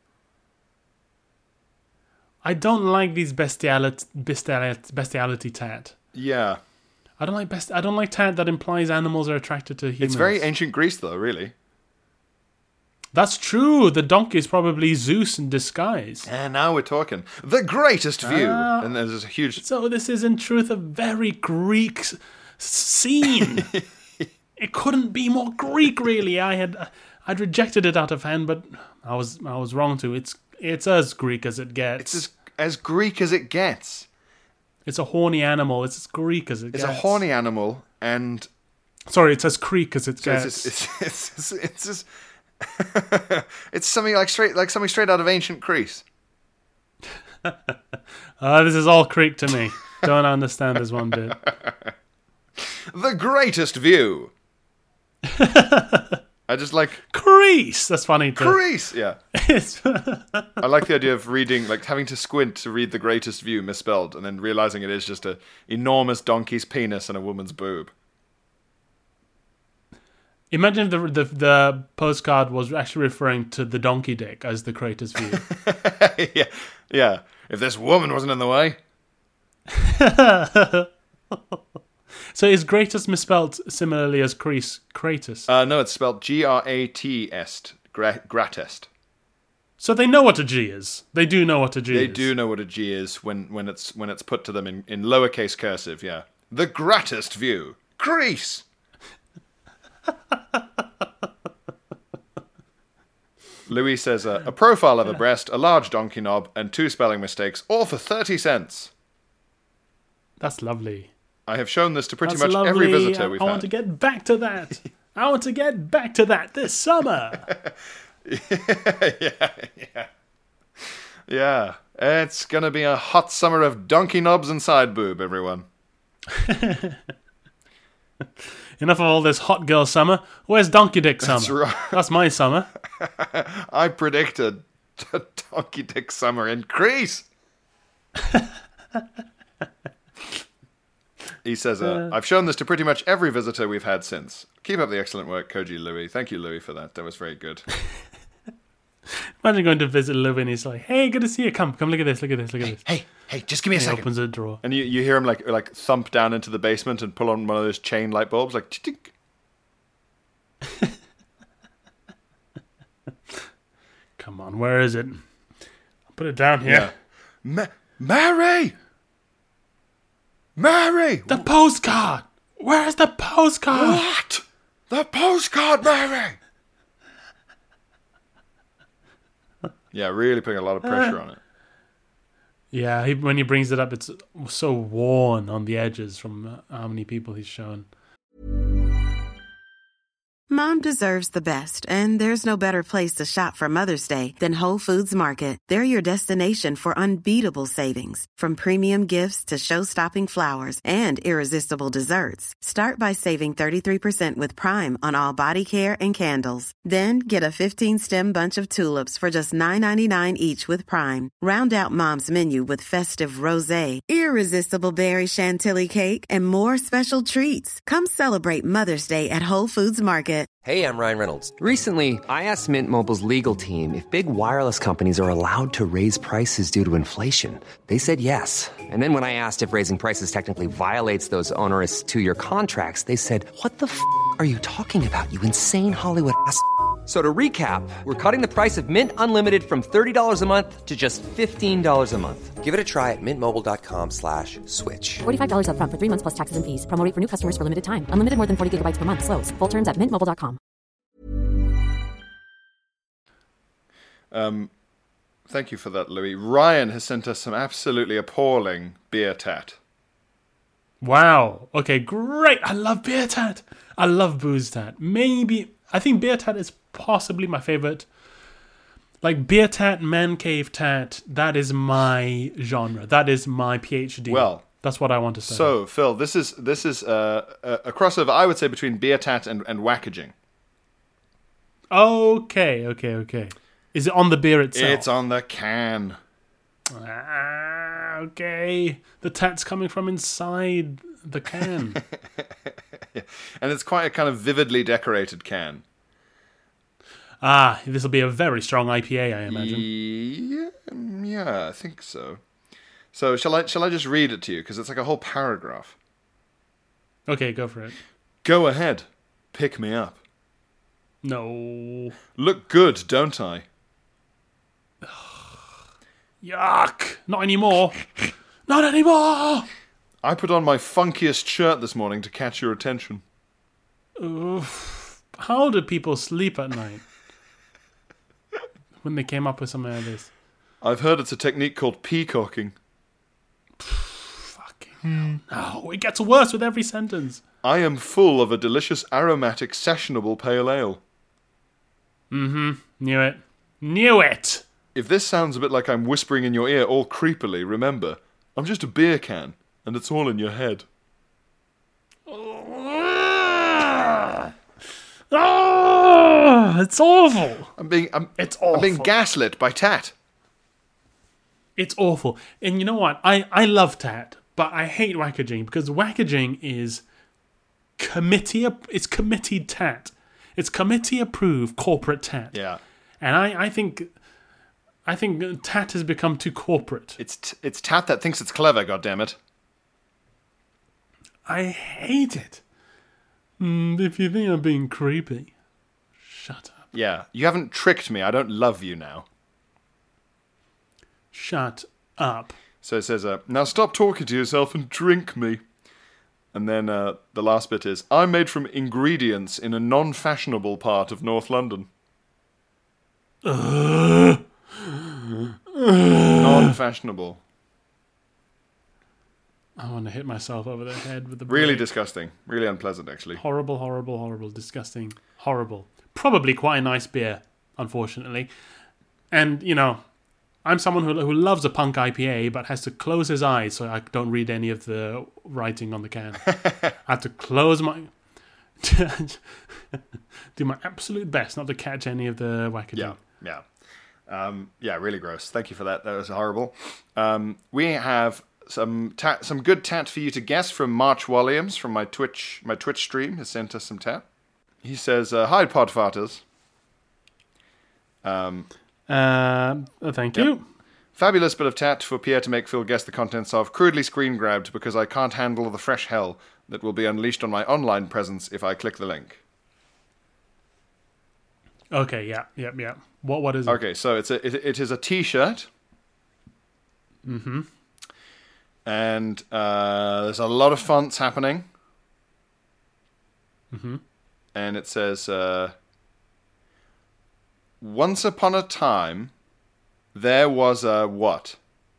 I don't like these bestiality tat. Yeah. I don't like tat that implies animals are attracted to humans. It's very ancient Greece, though, really. That's true. The donkey is probably Zeus in disguise. And now we're talking. The greatest view. And there's a huge... So this is, in truth, a very Greek scene. It couldn't be more Greek, really. I'd rejected it out of hand, but I was wrong to. It's as Greek as it gets. It's as Greek as it gets. It's a horny animal. It's as Greek as it gets. It's a horny animal, and... Sorry, it's as Greek as it gets. It's it's something something straight out of ancient Greece. This is all Greek to me. Don't understand this one bit. The greatest view. I just like Greece. That's funny too. Greece. Yeah. I like the idea of reading, having to squint to read the greatest view misspelled, and then realizing it is just a enormous donkey's penis and a woman's boob. Imagine if the postcard was actually referring to the donkey dick as the greatest view. Yeah. If this woman wasn't in the way. So is greatest misspelled similarly as Kratos? No, it's spelled Gratest. Gratest. So they know what a G is. They do know what a G is. They do know what a G is when it's put to them in lowercase cursive. Yeah. The greatest view. Greece. Louis says a profile of a breast, a large donkey knob, and 2 spelling mistakes, all for 30 cents. That's lovely. I have shown this to pretty much every visitor we've had. I want to get back to that. I want to get back to that this summer. Yeah. It's going to be a hot summer of donkey knobs and side boob, everyone. Enough of all this hot girl summer. Where's donkey dick summer? That's right. That's my summer. I predicted a donkey dick summer in Greece. He says, I've shown this to pretty much every visitor we've had since. Keep up the excellent work, Koji Louis. Thank you, Louis, for that. That was very good. Imagine going to visit Louis and he's like, hey, good to see you. Come, look at this, look at this. Hey, just give me a second. He opens a drawer. And you hear him like thump down into the basement and pull on one of those chain light bulbs, like, tink. Come on, where is it? I'll put it down here. Yeah. Mary! Mary! The postcard! Where's the postcard? What? The postcard, Mary! Yeah, really putting a lot of pressure on it. Yeah, when he brings it up, it's so worn on the edges from how many people he's shown. Mom deserves the best, and there's no better place to shop for Mother's Day than Whole Foods Market. They're your destination for unbeatable savings, from premium gifts to show-stopping flowers and irresistible desserts. Start by saving 33% with Prime on all body care and candles. Then get a 15-stem bunch of tulips for just $9.99 each with Prime. Round out Mom's menu with festive rosé, irresistible berry chantilly cake, and more special treats. Come celebrate Mother's Day at Whole Foods Market. Hey, I'm Ryan Reynolds. Recently, I asked Mint Mobile's legal team if big wireless companies are allowed to raise prices due to inflation. They said yes. And then when I asked if raising prices technically violates those onerous two-year contracts, they said, "What the f*** are you talking about, you insane Hollywood ass?" So to recap, we're cutting the price of Mint Unlimited from $30 a month to just $15 a month. Give it a try at mintmobile.com/switch. $45 up front for 3 months plus taxes and fees. Promo rate for new customers for limited time. Unlimited more than 40 gigabytes per month. Slows full terms at mintmobile.com. Thank you for that, Louis. Ryan has sent us some absolutely appalling beer tat. Wow. Okay, great. I love beer tat. I love booze tat. I think beer tat is possibly my favorite. Like beer tat, man cave tat, that is my genre. That is my PhD. Well, that's what I want to say. So, Phil, this is a crossover, I would say, between beer tat and wackaging. Okay. Is it on the beer itself? It's on the can. Okay. The tat's coming from inside the can. Yeah. And it's quite a kind of vividly decorated can. This will be a very strong IPA, I imagine. Yeah, I think so. So shall I just read it to you? Because it's like a whole paragraph. Okay, go for it. Go ahead. Pick me up. No. Look good, don't I? Yuck. Not anymore. Not anymore. I put on my funkiest shirt this morning to catch your attention. How did people sleep at night? When they came up with something like this. I've heard it's a technique called peacocking. Fucking hell. No, it gets worse with every sentence. I am full of a delicious aromatic sessionable pale ale. Knew it. If this sounds a bit like I'm whispering in your ear all creepily, remember, I'm just a beer can, and it's all in your head. It's awful. It's awful. I'm being gaslit by tat. It's awful. And you know what? I love tat, but I hate wackaging because wackaging is it's committee tat. It's committee approved corporate tat. Yeah. And I think tat has become too corporate. It's tat that thinks it's clever, goddammit. I hate it. If you think I'm being creepy, shut up. Yeah, you haven't tricked me. I don't love you now. Shut up. So it says, now stop talking to yourself and drink me. And then the last bit is, I'm made from ingredients in a non-fashionable part of North London. Non-fashionable. I want to hit myself over the head with the Really blade. disgusting. Really unpleasant, actually. Horrible, disgusting, horrible. Probably quite a nice beer, unfortunately. And, you know, I'm someone who loves a punk IPA, but has to close his eyes so I don't read any of the writing on the can. I have to close my... do my absolute best not to catch any of the wackadoo. Yeah, really gross. Thank you for that. That was horrible. We have some good tat for you to guess from March Williams from my Twitch stream. Has sent us some tat. He says, "Hi, Podfarters. Thank you. Fabulous bit of tat for Pierre to make Phil guess the contents of. Crudely screen grabbed because I can't handle the fresh hell that will be unleashed on my online presence if I click the link." Okay, yeah. What is it? Okay, so it is a T-shirt Mm-hmm. And there's a lot of fonts happening. Mm-hmm. And it says, once upon a time, there was a what?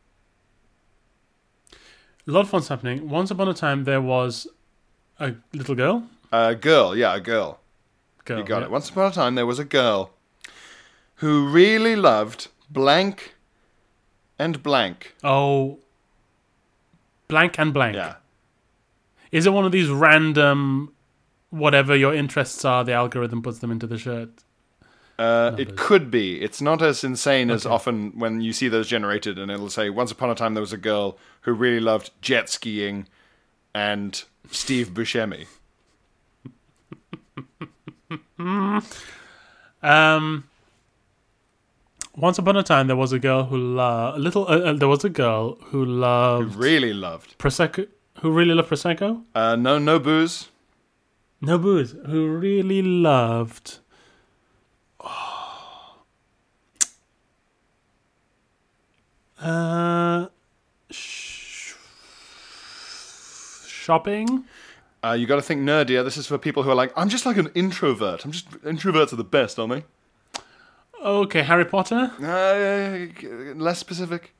A lot of fun's happening. Once upon a time, there was a little girl. A girl, yeah, a girl. Girl, You got yeah. it. Once upon a time, there was a girl who really loved blank and blank. Oh, blank and blank. Yeah. Is it one of these random, whatever your interests are, the algorithm puts them into the shirt? It could be. It's not as insane as often when you see those generated and it'll say, once upon a time there was a girl who really loved jet skiing and Steve Buscemi. Once upon a time, there was a girl who loved Who really loved. prosecco. Who really loved prosecco? No booze. No booze. Who really loved. Shopping. You got to think nerdier. This is for people who are like, I'm just like an introvert. Introverts are the best, aren't they? Okay, Harry Potter. Less specific.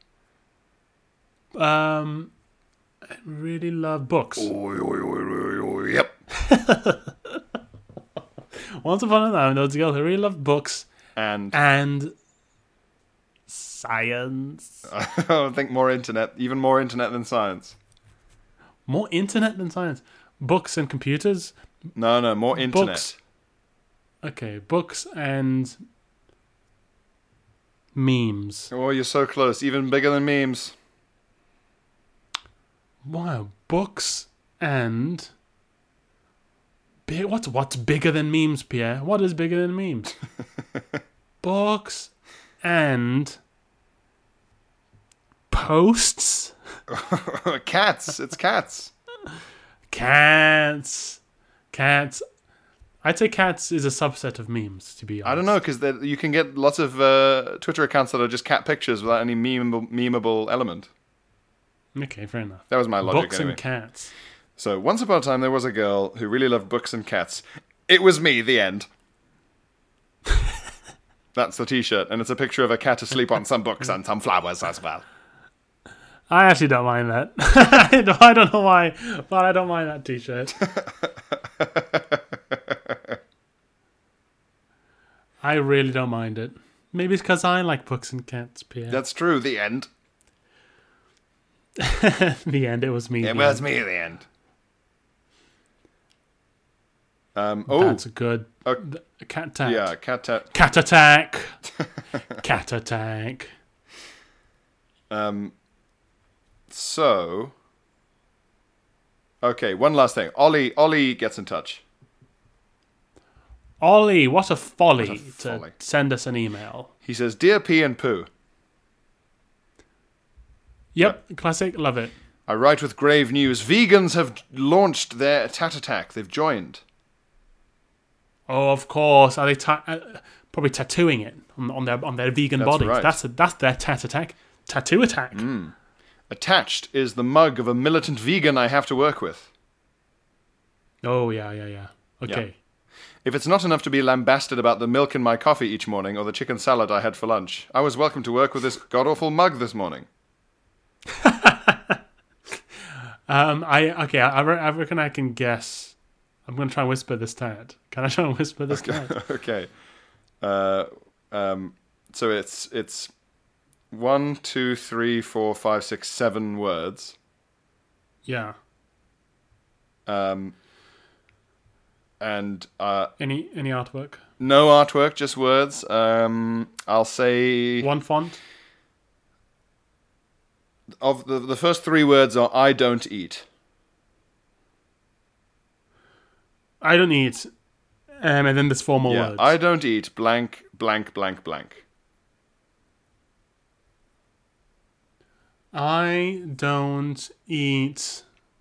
I really love books. Yep. Once upon a time, there was a girl who really loved books and science. I think more internet, even more internet than science. More internet than science. Books and computers. No, more internet. Books. Okay, books and memes. Oh, you're so close. Even bigger than memes. Wow, books and what's bigger than memes, Pierre? What is bigger than memes? Books and posts. Cats. It's cats. Cats. I'd say cats is a subset of memes, to be honest. I don't know, because you can get lots of Twitter accounts that are just cat pictures without any memeable element. Okay, fair enough. That was my logic. Books anyway. and cats. So, once upon a time, there was a girl who really loved books and cats. It was me, the end. That's the t-shirt, and it's a picture of a cat asleep on some books and some flowers as well. I actually don't mind that. I don't know why, but I don't mind that t-shirt. I really don't mind it. Maybe it's because I like books and cats, Pierre. That's true, the end. The end, it was me. It was me, the end. That's a good... cat attack. Yeah, cat attack. Cat attack. Cat attack. So... Okay, one last thing. Ollie gets in touch. Ollie, what a folly, What a folly. to send us an email. He says, Dear P and Pooh, Yep, classic, love it. I write with grave news. Vegans have launched their tat attack. They've joined. Oh, of course. Are they probably tattooing it on their vegan That's bodies? right. That's their tat attack. Tattoo attack. Attached is the mug of a militant vegan I have to work with. Oh, yeah. Okay. If it's not enough to be lambasted about the milk in my coffee each morning or the chicken salad I had for lunch, I was welcome to work with this god-awful mug this morning. I reckon I can guess. I'm going to try and whisper this tat. Can I try and whisper this tat? Okay. So it's 1, 2, 3, 4, 5, 6, 7 words. Yeah. And Any artwork? no artwork, just words. I'll say One font? of the first 3 words are I don't eat. I don't eat. And then there's 4 more words. I don't eat blank, blank, blank, blank. I don't eat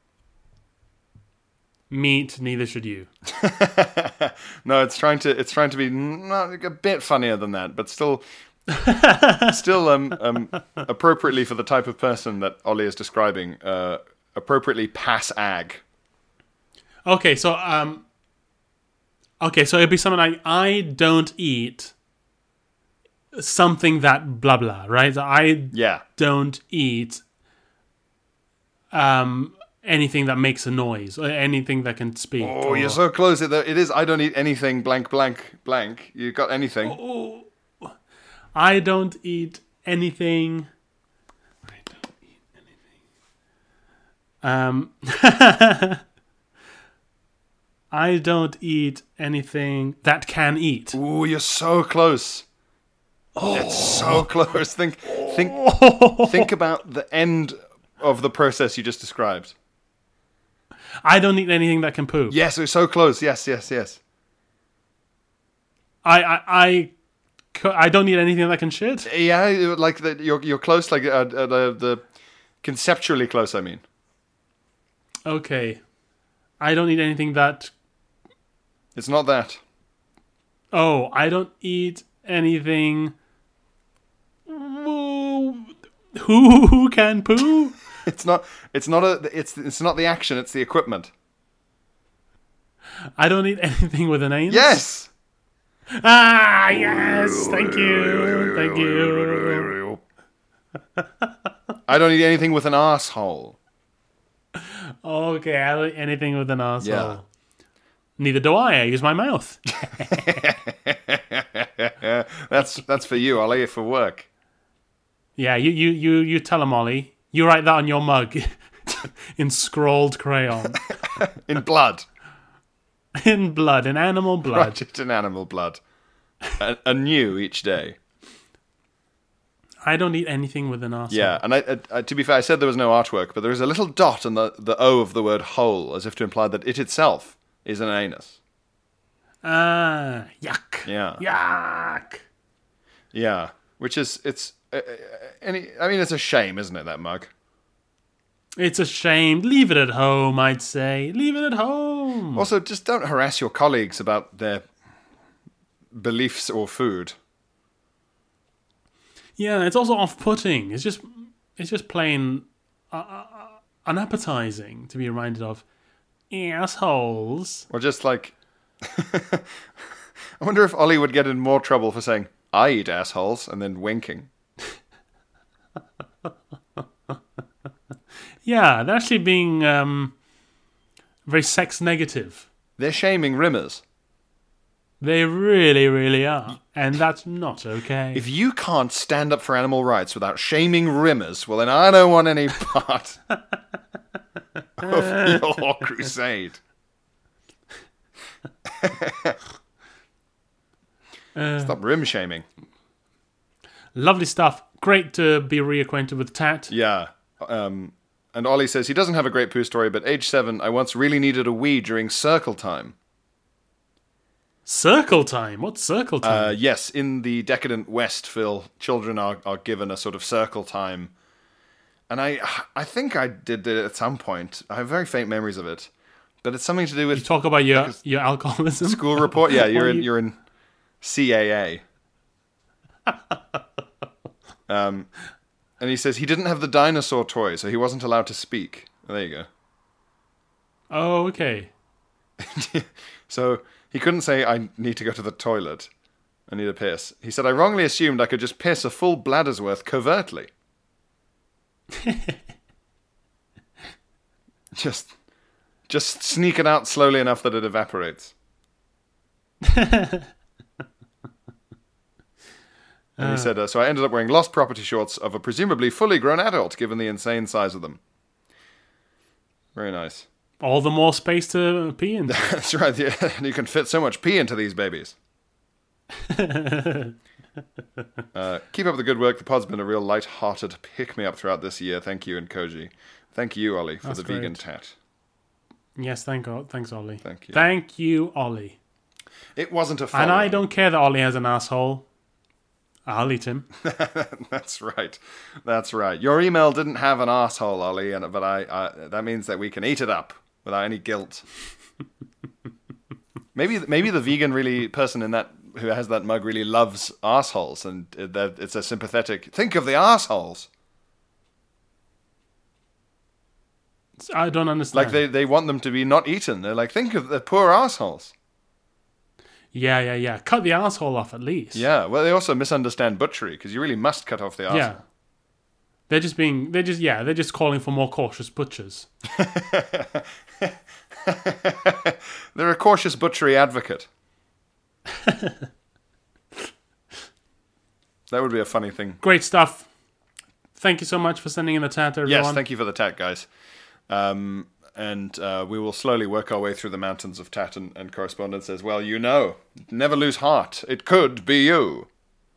meat, neither should you. No, it's trying to be not a bit funnier than that, but still Still, appropriately for the type of person that Ollie is describing, appropriately pass ag. Okay, so it'd be something like, I don't eat something that blah blah, right? I don't eat anything that makes a noise or anything that can speak. Oh, you're so close. It is. I don't eat anything. Blank, blank, blank. You got anything? I don't eat anything. I don't eat anything that can eat. Ooh, you're so close. It's so close. Think about the end of the process you just described. I don't eat anything that can poop. Yes, we're so close. Yes. I don't eat anything that can shit. Yeah, like you're close. Like the conceptually close. I mean. Okay, I don't eat anything that. It's not that. Oh, I don't eat anything. Who can poo? It's not the action. It's the equipment. I don't eat anything with an anus. Yes. Ah, yes. Thank you. I don't eat anything with an asshole. Okay, I don't eat anything with an arsehole. Yeah. Neither do I use my mouth. That's for you, Ollie, for work. Yeah, you tell him, Ollie. You write that on your mug in scrawled crayon. In blood. In blood, in animal blood. Right, it's in animal blood. Anew each day. I don't eat anything with an arsehole. Yeah, and I, to be fair, I said there was no artwork, but there is a little dot on the O of the word hole, as if to imply that it itself is an anus. Ah, yuck. Yeah. Yuck. Yeah, which is, it's a shame, isn't it, that mug? It's a shame. Leave it at home, I'd say. Leave it at home. Also, just don't harass your colleagues about their beliefs or food. Yeah, it's also off-putting. It's just plain unappetizing to be reminded of assholes. Or just like, I wonder if Ollie would get in more trouble for saying, I eat assholes, and then winking. Yeah, they're actually being very sex negative. They're shaming rimmers. They really, really are. And that's not okay. If you can't stand up for animal rights without shaming rimmers, well then I don't want any part of your crusade. Stop rim shaming. Lovely stuff. Great to be reacquainted with Tat. Yeah. And Ollie says he doesn't have a great poo story, but age 7, I once really needed a wee during circle time. Circle time? What's circle time? Yes, in the decadent West, Phil, children are given a sort of circle time. And I think I did it at some point. I have very faint memories of it. But it's something to do with... You talk about your alcoholism? School report? Yeah, you're in CAA. And he says he didn't have the dinosaur toy, so he wasn't allowed to speak. There you go. Oh, okay. So he couldn't say, I need to go to the toilet. I need a piss. He said, I wrongly assumed I could just piss a full bladder's worth covertly. Just sneak it out slowly enough that it evaporates. And he said, so I ended up wearing lost property shorts of a presumably fully grown adult, given the insane size of them. Very nice. All the more space to pee into. That's right. Yeah. You can fit so much pee into these babies. Keep up the good work. The pod's been a real light-hearted pick-me-up throughout this year. Thank you, and Koji. Thank you, Ollie, for the vegan tat. Yes, thanks, Ollie. Thank you. Thank you, Ollie. It wasn't a follow-up. And I don't care that Ollie has an asshole. I'll eat him. That's right. That's right. Your email didn't have an asshole, Ollie, but I that means that we can eat it up without any guilt. Maybe the vegan person in that who has that mug really loves assholes, and that it's a sympathetic. Think of the assholes. I don't understand. Like they want them to be not eaten. They're like, think of the poor assholes. Yeah. Cut the asshole off at least. Yeah. Well, they also misunderstand butchery because you really must cut off the asshole. Yeah. They're just calling for more cautious butchers. They're a cautious butchery advocate. That would be a funny thing. Great stuff. Thank you so much for sending in the tat, everyone. Yes, thank you for the tat, guys. And we will slowly work our way through the mountains of tat and correspondence as well. You know, never lose heart. It could be you.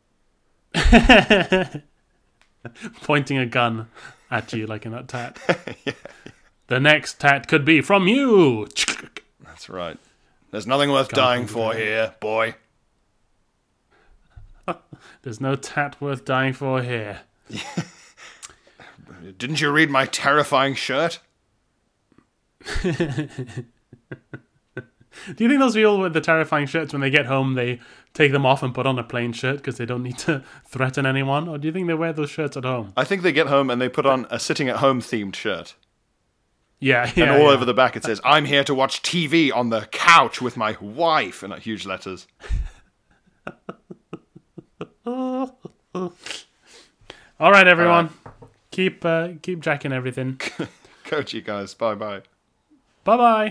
Pointing a gun at you like in that tat. Yeah. The next tat could be from you. That's right. There's nothing worth dying for here, boy. There's no tat worth dying for here. Didn't you read my terrifying shirt? Do you think those people with the terrifying shirts, when they get home, they take them off and put on a plain shirt because they don't need to threaten anyone? Or do you think they wear those shirts at home? I think they get home and they put on a sitting at home themed shirt. Yeah. And all over the back it says, I'm here to watch TV on the couch with my wife, in huge letters. All right, everyone. Keep jacking everything. Coach you guys. Bye-bye. Bye-bye.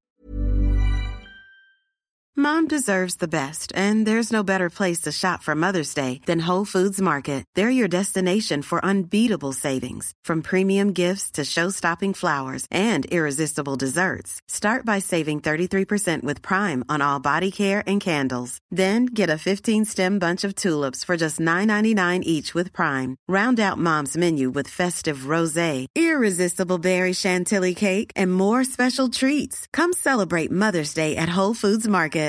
Mom deserves the best, and there's no better place to shop for Mother's Day than Whole Foods Market. They're your destination for unbeatable savings, from premium gifts to show-stopping flowers and irresistible desserts. Start by saving 33% with Prime on all body care and candles. Then get a 15-stem bunch of tulips for just $9.99 each with Prime. Round out Mom's menu with festive rosé, irresistible berry chantilly cake, and more special treats. Come celebrate Mother's Day at Whole Foods Market.